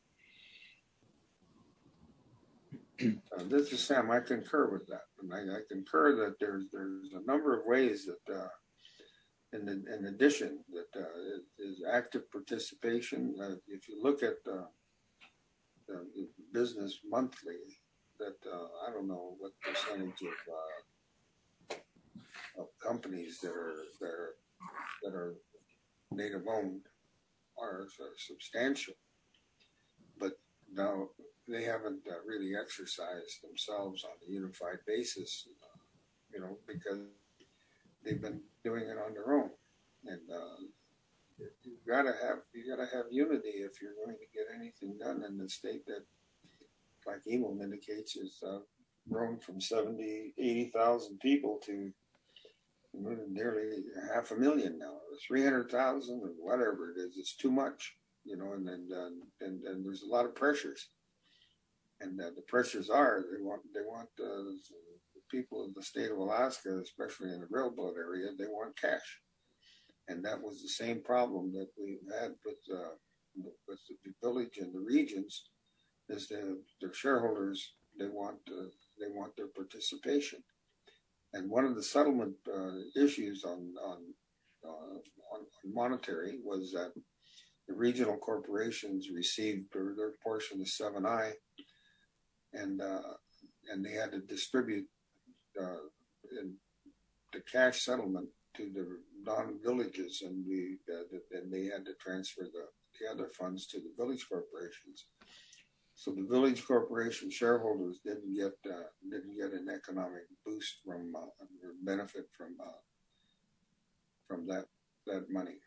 Uh, this is Sam. I concur with that, and I, I concur that there's there's a number of ways that, uh, in the, in addition, that uh, is active participation. Uh, if you look at uh, the Business Monthly, that uh, I don't know what percentage of uh, of companies that are that are that are native owned are, are substantial, but now they haven't uh, really exercised themselves on a unified basis, uh, you know, because they've been doing it on their own. And uh, you gotta have you gotta have unity if you're going to get anything done in the state that, like Emil indicates, is uh, grown from seventy, eighty thousand people to nearly half a million now, or three hundred thousand, or whatever it is. It's too much, you know, and and uh, and, and there's a lot of pressures. And uh, the pressures are they want they want uh, the people of the state of Alaska, especially in the railroad area, they want cash, and that was the same problem that we had with uh, with the village and the regions. Is the their shareholders they want uh, they want their participation, and one of the settlement uh, issues on on, uh, on monetary was that the regional corporations received their, their portion of seven I. And uh, and they had to distribute uh, in the cash settlement to the non-villages, and we uh, and they had to transfer the, the other funds to the village corporations. so the village corporation shareholders didn't get uh, didn't get an economic boost from uh, or benefit from uh, from that that money.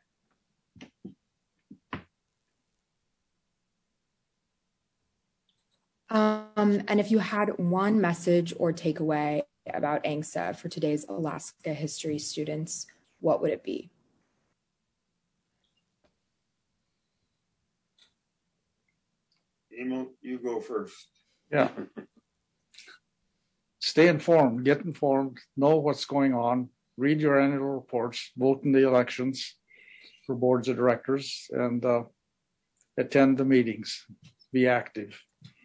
Um, and if you had one message or takeaway about A N C S A for today's Alaska history students, what would it be? Emil, you go first. Yeah. Stay informed, get informed, know what's going on, read your annual reports, vote in the elections for boards of directors, and uh, attend the meetings, be active.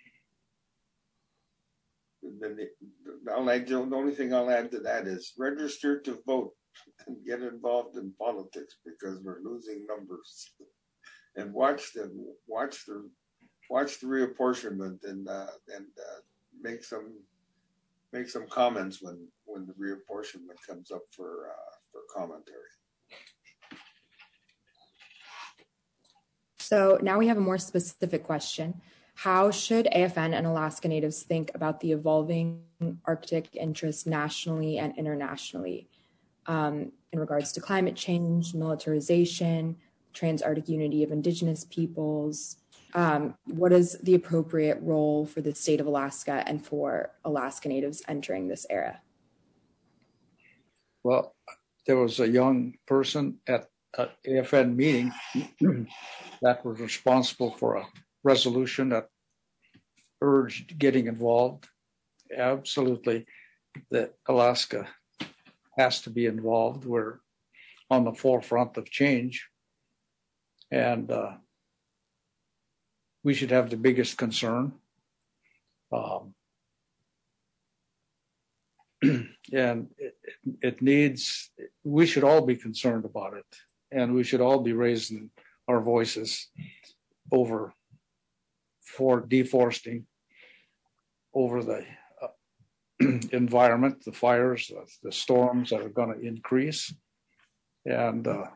Then the, I'll add, the only thing I'll add to that is register to vote and get involved in politics because we're losing numbers. And watch the watch the watch the reapportionment and uh, and uh, make some make some comments when when the reapportionment comes up for uh, for commentary. So now we have a more specific question. How should A F N and Alaska Natives think about the evolving Arctic interest nationally and internationally um, in regards to climate change, militarization, trans-Arctic unity of Indigenous peoples? Um, what is the appropriate role for the state of Alaska and for Alaska Natives entering this era? Well, there was a young person at an A F N meeting that was responsible for a resolution that urged getting involved. Absolutely, that Alaska has to be involved. We're on the forefront of change, and uh, we should have the biggest concern. Um, and it, it needs, we should all be concerned about it, and we should all be raising our voices over for deforesting, over the uh, environment, the fires, the, the storms that are going to increase. And uh,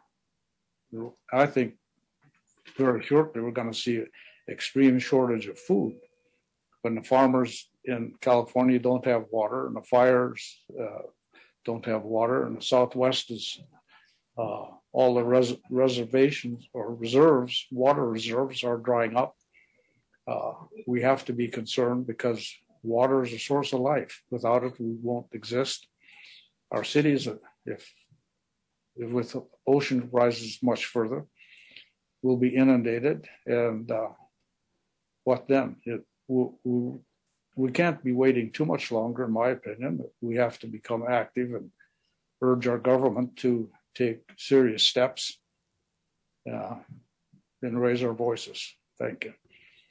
I think very shortly we're going to see an extreme shortage of food. When the farmers in California don't have water, and the fires uh, don't have water, and the Southwest is uh, all the res- reservations or reserves, water reserves are drying up. Uh, we have to be concerned because water is a source of life. Without it, we won't exist. Our cities, if, if with the ocean rises much further, will be inundated. And uh, what then? It, we, we, we can't be waiting too much longer, in my opinion. We have to become active and urge our government to take serious steps uh, and raise our voices. Thank you.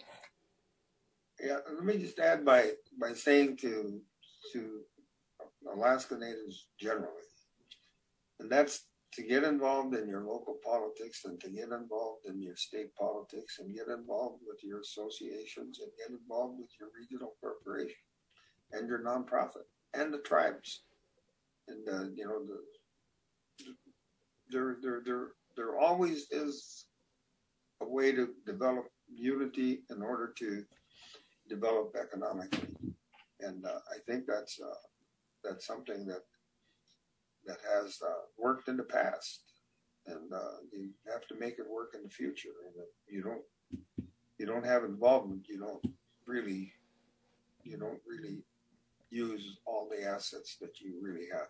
Yeah, let me just add by by saying to to Alaska Natives generally, and that's to get involved in your local politics and to get involved in your state politics and get involved with your associations and get involved with your regional corporation and your nonprofit and the tribes. And uh, you know, the, there there there there always is a way to develop unity in order to develop economically, and uh, I think that's uh, that's something that that has uh, worked in the past, and uh, you have to make it work in the future. And if you don't you don't have involvement, you don't really you don't really use all the assets that you really have.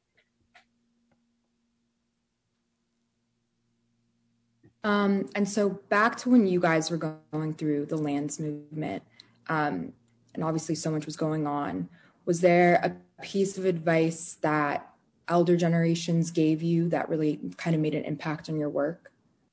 Um, and so back to when you guys were going through the lands movement, um, and obviously so much was going on, was there a piece of advice that elder generations gave you that really kind of made an impact on your work?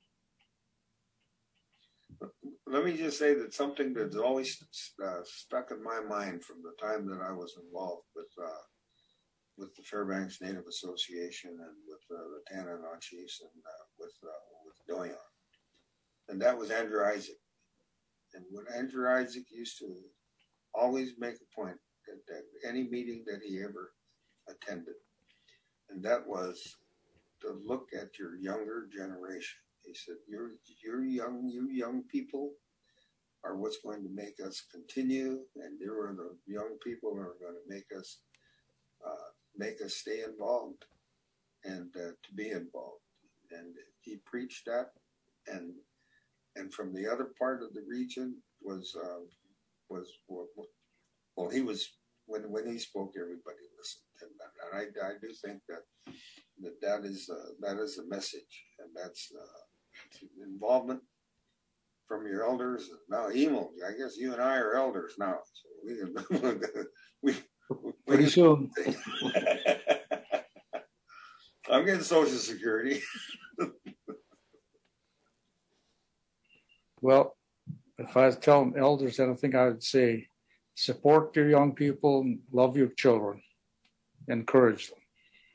Let me just say that something that's always uh, stuck in my mind from the time that I was involved with uh, with the Fairbanks Native Association and with uh, the Tanana Chiefs and uh, with uh, with Doyon, and that was Andrew Isaac. And when Andrew Isaac used to always make a point at, at any meeting that he ever attended, and that was to look at your younger generation. He said, "You're you're young, you young people. are what's going to make us continue, and you are the young people who are going to make us uh, make us stay involved and uh, to be involved. And he preached that, and and from the other part of the region was uh, was well, he was when when he spoke, everybody listened, and, and I I do think that that that is uh, that is a message, and that's uh, involvement from your elders. Now, Emil, I guess you and I are elders now, so we can we, we pretty soon. I'm getting Social Security. Well, if I was telling elders anything, I would say support your young people and love your children, encourage them.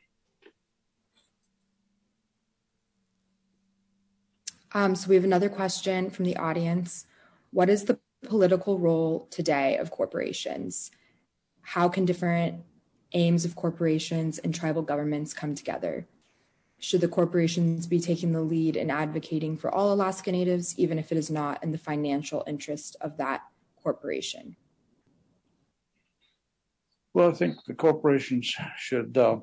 Um, so we have another question from the audience. What is the political role today of corporations? How can different aims of corporations and tribal governments come together? Should the corporations be taking the lead in advocating for all Alaska Natives, even if it is not in the financial interest of that corporation? Well, I think the corporations should uh,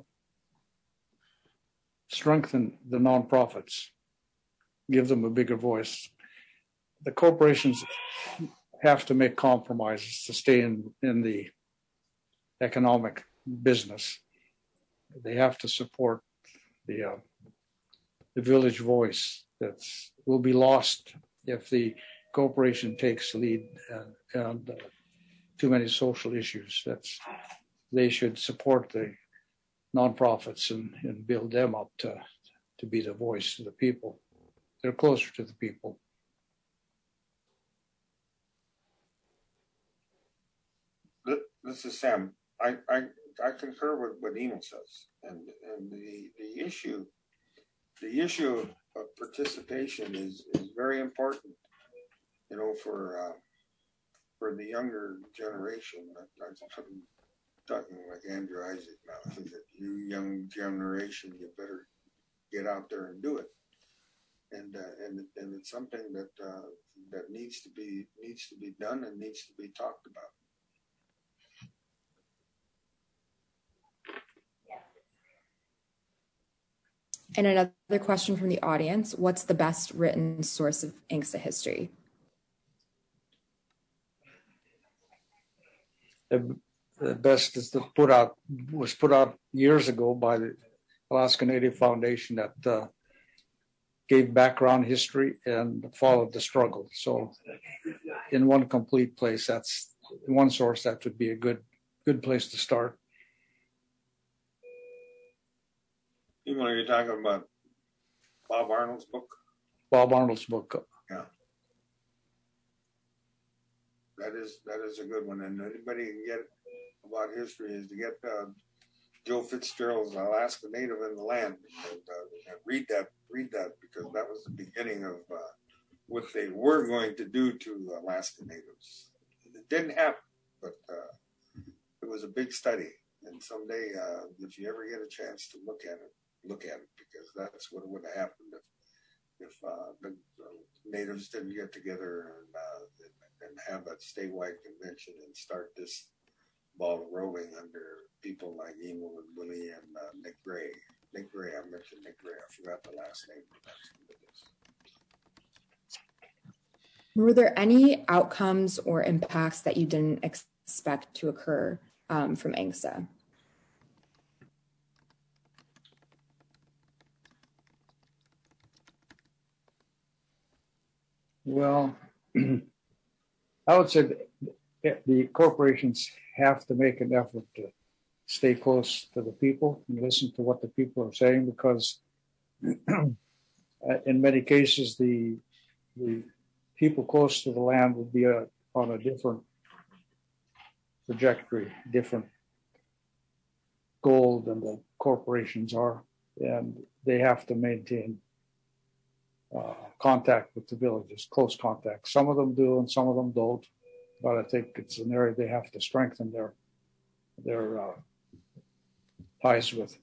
strengthen the nonprofits, give them a bigger voice. The corporations have to make compromises to stay in, in the economic business. They have to support the uh, the village voice that will be lost if the corporation takes lead and, and uh, too many social issues. That's they should support the nonprofits and, and build them up to to be the voice of the people. They're closer to the people. This is Sam. I, I I concur with what Emil says, and and the the issue the issue of, of participation is is very important. You know, for uh, for the younger generation. I'm talking like Andrew Isaac now. He said, "You young generation, you better get out there and do it." And uh, and and it's something that uh, that needs to be needs to be done and needs to be talked about. And another question from the audience, what's the best written source of Inksta history? The, the best is the put out was put out years ago by the Alaska Native Foundation that uh, gave background history and followed the struggle. So in one complete place, that's one source that would be a good good place to start. You know, you're talking about Bob Arnold's book? Bob Arnold's book. Yeah. That is that is a good one. And anybody can get about history is to get uh, Joe Fitzgerald's Alaska Native in the Land and, uh, and read that read that because that was the beginning of uh, what they were going to do to Alaska Natives. It didn't happen, but uh, it was a big study. And someday, uh, if you ever get a chance to look at it, look at it because that's what would have happened if if uh, the, the natives didn't get together and, uh, and and have a statewide convention and start this ball rolling under people like Emil and Willie and uh, Nick Gray. Nick Gray, I mentioned Nick Gray. I forgot the last name. Were there any outcomes or impacts that you didn't expect to occur um, from Inksta? Well, I would say that the corporations have to make an effort to stay close to the people and listen to what the people are saying because in many cases, the the people close to the land would be a, on a different trajectory, different goal than the corporations are, and they have to maintain uh, contact with the villages, close contact. Some of them do and some of them don't, but I think it's an area they have to strengthen their their uh, ties with.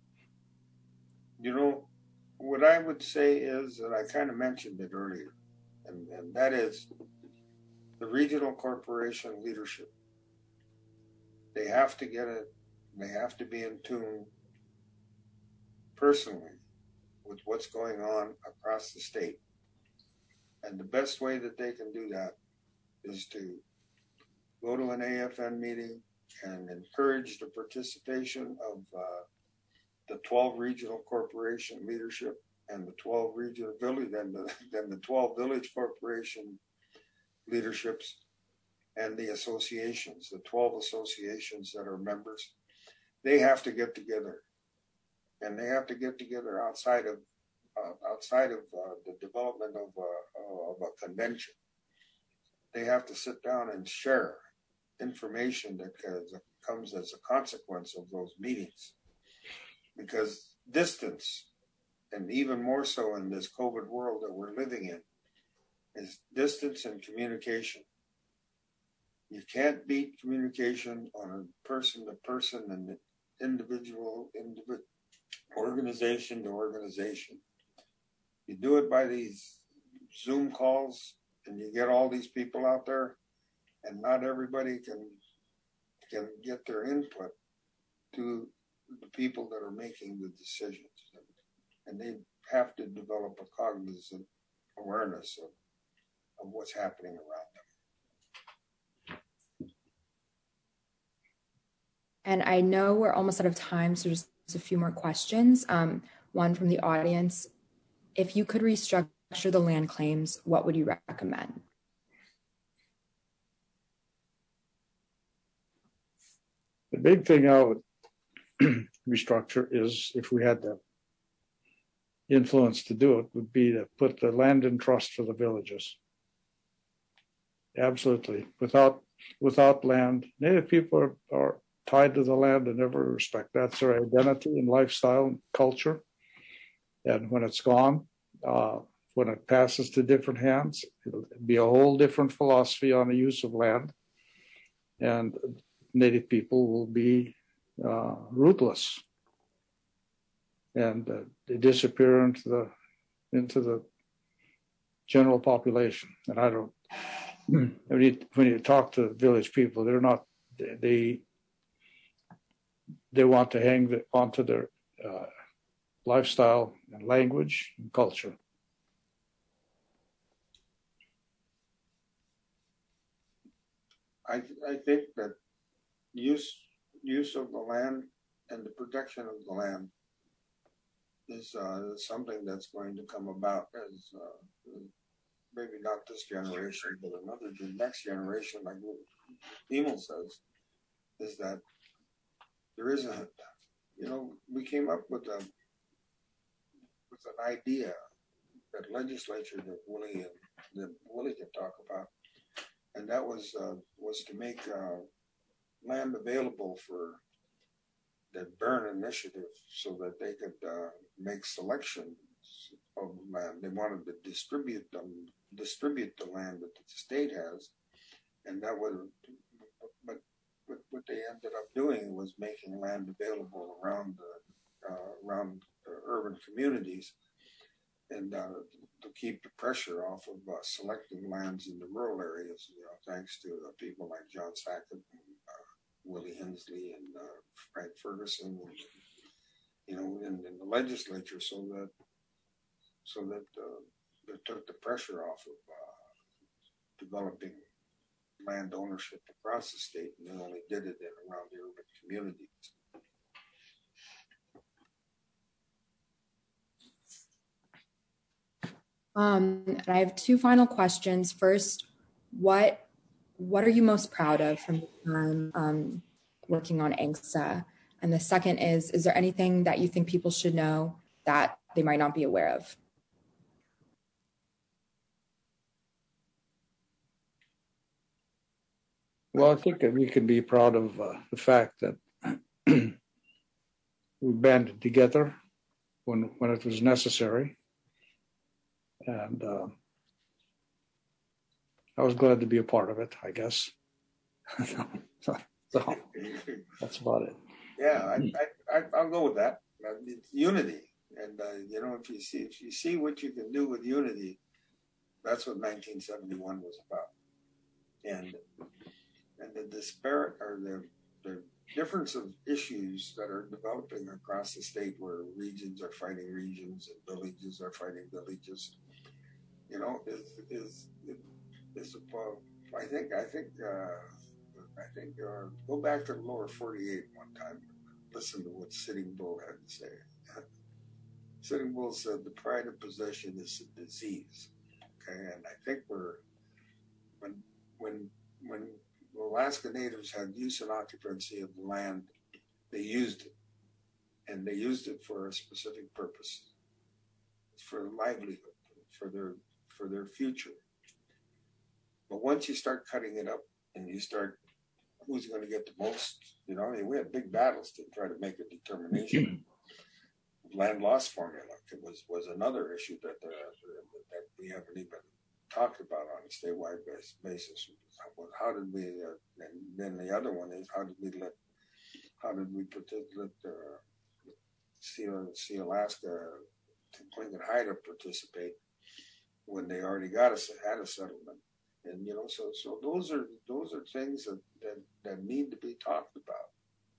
You know, what I would say is, and I kind of mentioned it earlier, and, and that is the regional corporation leadership. They have to get it, they have to be in tune personally with what's going on across the state. And the best way that they can do that is to go to an A F N meeting and encourage the participation of uh, the twelve regional corporation leadership and the twelve regional village, and the, then the twelve village corporation leaderships and the associations, the twelve associations that are members. They have to get together, and they have to get together outside of uh, outside of uh, the development of, uh, of a convention. They have to sit down and share information that comes as a consequence of those meetings, because distance, and even more so in this COVID world that we're living in, is distance and communication. You can't beat communication on a person to person and individual, individual organization to organization. You do it by these Zoom calls, and you get all these people out there, and not everybody can can get their input to the people that are making the decisions, and they have to develop a cognizant awareness of, of what's happening around them. And I know we're almost out of time, so just a few more questions. Um, one from the audience: if you could restructure the land claims, what would you recommend? The big thing I would restructure is, if we had the influence to do it, would be to put the land in trust for the villages. Absolutely. Without without land, Native people are, are tied to the land in every respect. That's their identity and lifestyle and culture. And when it's gone, uh, when it passes to different hands, it'll be a whole different philosophy on the use of land. And Native people will be uh, ruthless, and uh, they disappear into the into the general population. And I don't. When you, when you talk to village people, they're not. They they want to hang the, onto their uh, lifestyle and language and culture. I I think that use use of the land and the protection of the land is uh, something that's going to come about as uh, maybe not this generation, but another the next generation, like Emil says, is that there isn't. You know, we came up with a with an idea that legislature that Willie and that Willie could talk about, and that was uh, was to make uh, land available for the Byrne Initiative, so that they could uh, make selections of land. They wanted to distribute them, distribute the land that the state has, and that was. But, but what they ended up doing was making land available around the uh, around the urban communities, and uh, to keep the pressure off of uh, selecting lands in the rural areas. You know, thanks to uh, people like John Sackett and uh, Willie Hensley and uh, Frank Ferguson, and, you know, in, in the legislature, so that so that uh, they took the pressure off of uh, developing land ownership across the state, and they only did it in around the urban communities. Um, and I have two final questions. First, what what are you most proud of from your time um, working on A N C S A? And the second is, is there anything that you think people should know that they might not be aware of? Well, I think that we can be proud of uh, the fact that we banded together when when it was necessary, and uh, I was glad to be a part of it, I guess. so, so that's about it. Yeah, I, I, I'll go with that. It's unity, and uh, you know, if you see if you see what you can do with unity, That's what nineteen seventy-one was about. And and the disparate or the the difference of issues that are developing across the state, where regions are fighting regions and villages are fighting villages, you know, is is is uh, I think I think uh, I think uh, go back to the lower forty-eight one time. Listen to what Sitting Bull had to say. Sitting Bull said the pride of possession is a disease. Okay, and I think we're when when when Alaska Natives had use and occupancy of the land, they used it, and they used it for a specific purpose. It's for their livelihood, for their for their future. But once you start cutting it up and you start, who's going to get the most? You know, I mean, we had big battles to try to make a determination. Land loss formula was was another issue that uh, that we haven't even talked about on a statewide basis. How did we? Uh, and then the other one is how did we let? How did we let uh, see see Alaska, Tlingit Haida participate when they already got us had a settlement? And you know, so so those are those are things that that, that need to be talked about.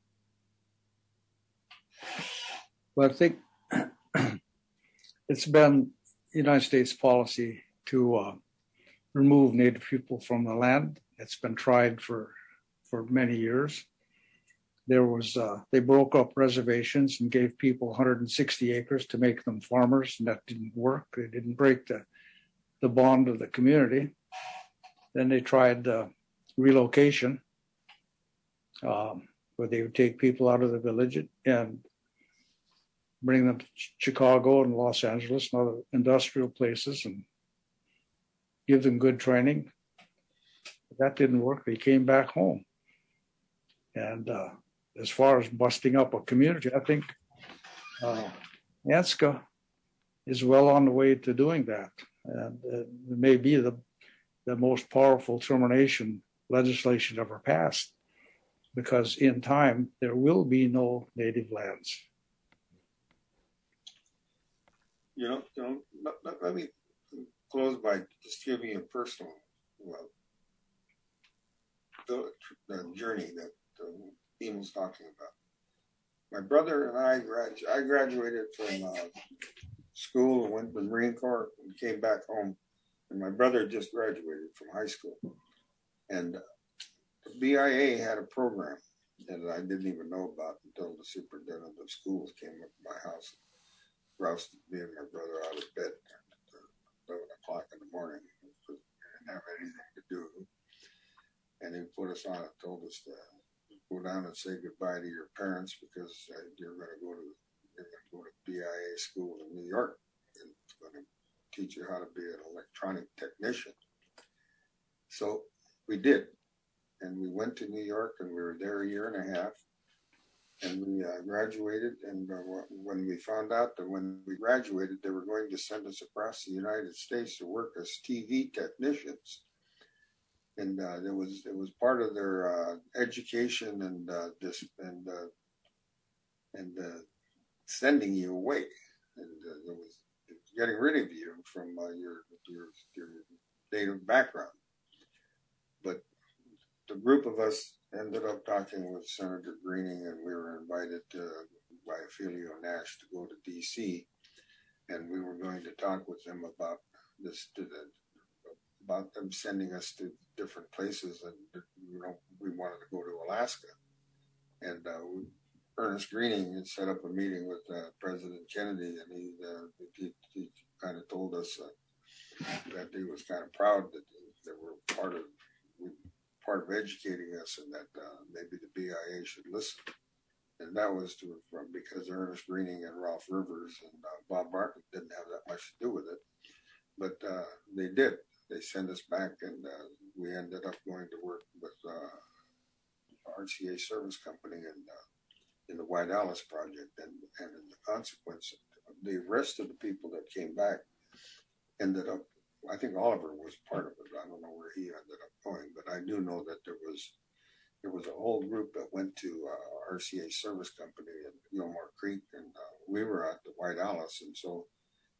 Well, I think it's been United States policy to uh, remove Native people from the land. It's been tried for for many years. There was uh, they broke up reservations and gave people one hundred sixty acres to make them farmers, and that didn't work. They didn't break the the bond of the community. Then they tried uh, relocation, um, where they would take people out of the village and bring them to Chicago and Los Angeles and other industrial places and give them good training. That didn't work. They came back home. And uh, as far as busting up a community, I think uh, Anska is well on the way to doing that. And uh, it may be the, the most powerful termination legislation ever passed, because in time, there will be no native lands. You know, you know let, let, let me close by just giving you a personal, well, the, the journey that uh, Dean was talking about. My brother and I, grad, I graduated from uh, school and went to the Marine Corps and came back home. And my brother just graduated from high school. And uh, the B I A had a program that I didn't even know about until the superintendent of schools came up to my house. Roused me and my brother out of bed at eleven o'clock in the morning. We didn't have anything to do. And he put us on and told us to go down and say goodbye to your parents, because uh, you're going to go to you're going to go to B I A school in New York, and it's going to teach you how to be an electronic technician. So we did, and we went to New York, and we were there a year and a half. And we uh, graduated, and uh, when we found out that when we graduated, they were going to send us across the United States to work as T V technicians, and uh, it was it was part of their uh, education and uh, this and uh, and uh, sending you away, and uh, it was getting rid of you from uh, your your your native background. But the group of us ended up talking with Senator Greening, and we were invited to, by Ophelio Nash to go to D C, and we were going to talk with them about this, to the, about them sending us to different places, and you know we wanted to go to Alaska, and uh, we, Ernest Greening had set up a meeting with uh, President Kennedy, and he uh, he, he kind of told us uh, that he was kind of proud that they were part of. part of educating us, and that uh, maybe the B I A should listen. And that was to, from because Ernest Greening and Ralph Rivers and uh, Bob Bartlett didn't have that much to do with it, but uh, they did. They sent us back, and uh, we ended up going to work with uh, R C A Service Company in, uh, in the White Alice Project, and, and in the consequence, the rest of the people that came back ended up, I think Oliver was part of it. I don't know where he ended up going, but I do know that there was there was a whole group that went to uh, R C A Service Company in Gilmore Creek, and uh, we were at the White Alice, and so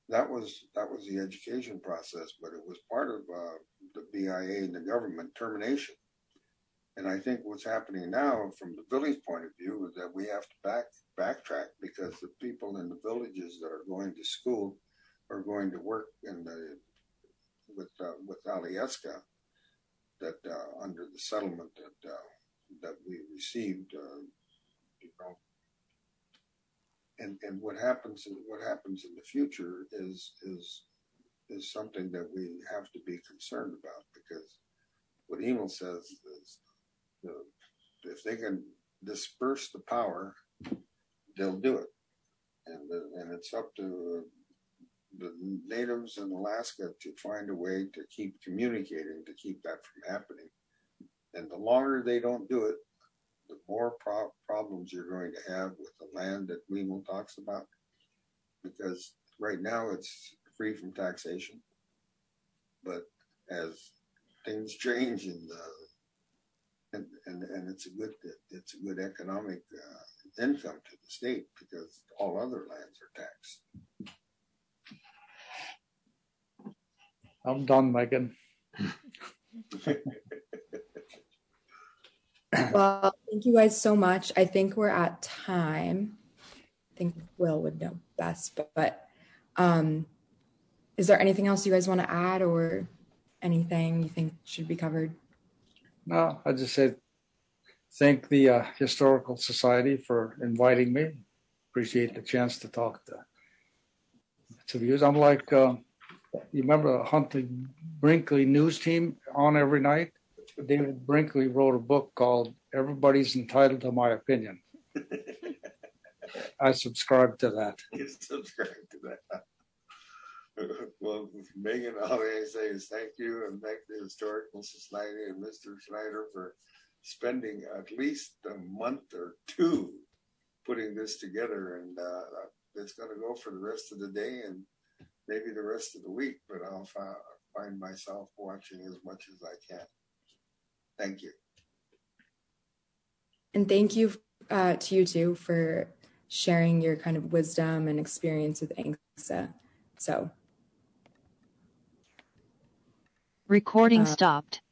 that was that was the education process, but it was part of uh, the B I A and the government termination. And I think what's happening now, from the village point of view, is that we have to back backtrack because the people in the villages that are going to school are going to work in the with uh, with Alyeska, that uh, under the settlement that uh, that we received, uh, you know. And, and what happens what happens in the future is is is something that we have to be concerned about, because what Emil says is, you know, if they can disperse the power, they'll do it, and the, and it's up to the natives in Alaska to find a way to keep communicating, to keep that from happening. And the longer they don't do it, the more pro- problems you're going to have with the land that Emil talks about, because right now it's free from taxation, but as things change, and uh, and, and and it's a good it's a good economic uh, income to the state, because all other lands are taxed. I'm done, Megan. Well, thank you guys so much. I think we're at time. I think Will would know best, but, but um, is there anything else you guys want to add, or anything you think should be covered? No, I just said thank the uh, Historical Society for inviting me. Appreciate the chance to talk to to views. I'm like, uh, you remember the Huntley Brinkley news team on every night? David Brinkley wrote a book called Everybody's Entitled to My Opinion. I subscribe to that. You subscribe to that. Well, Megan, all I say is thank you, and thank the Historical Society and Mister Schneider for spending at least a month or two putting this together. And uh, it's going to go for the rest of the day and maybe the rest of the week, but I'll fi- find myself watching as much as I can. Thank you. And thank you uh, to you two for sharing your kind of wisdom and experience with A N C S A. So. Recording Uh, stopped.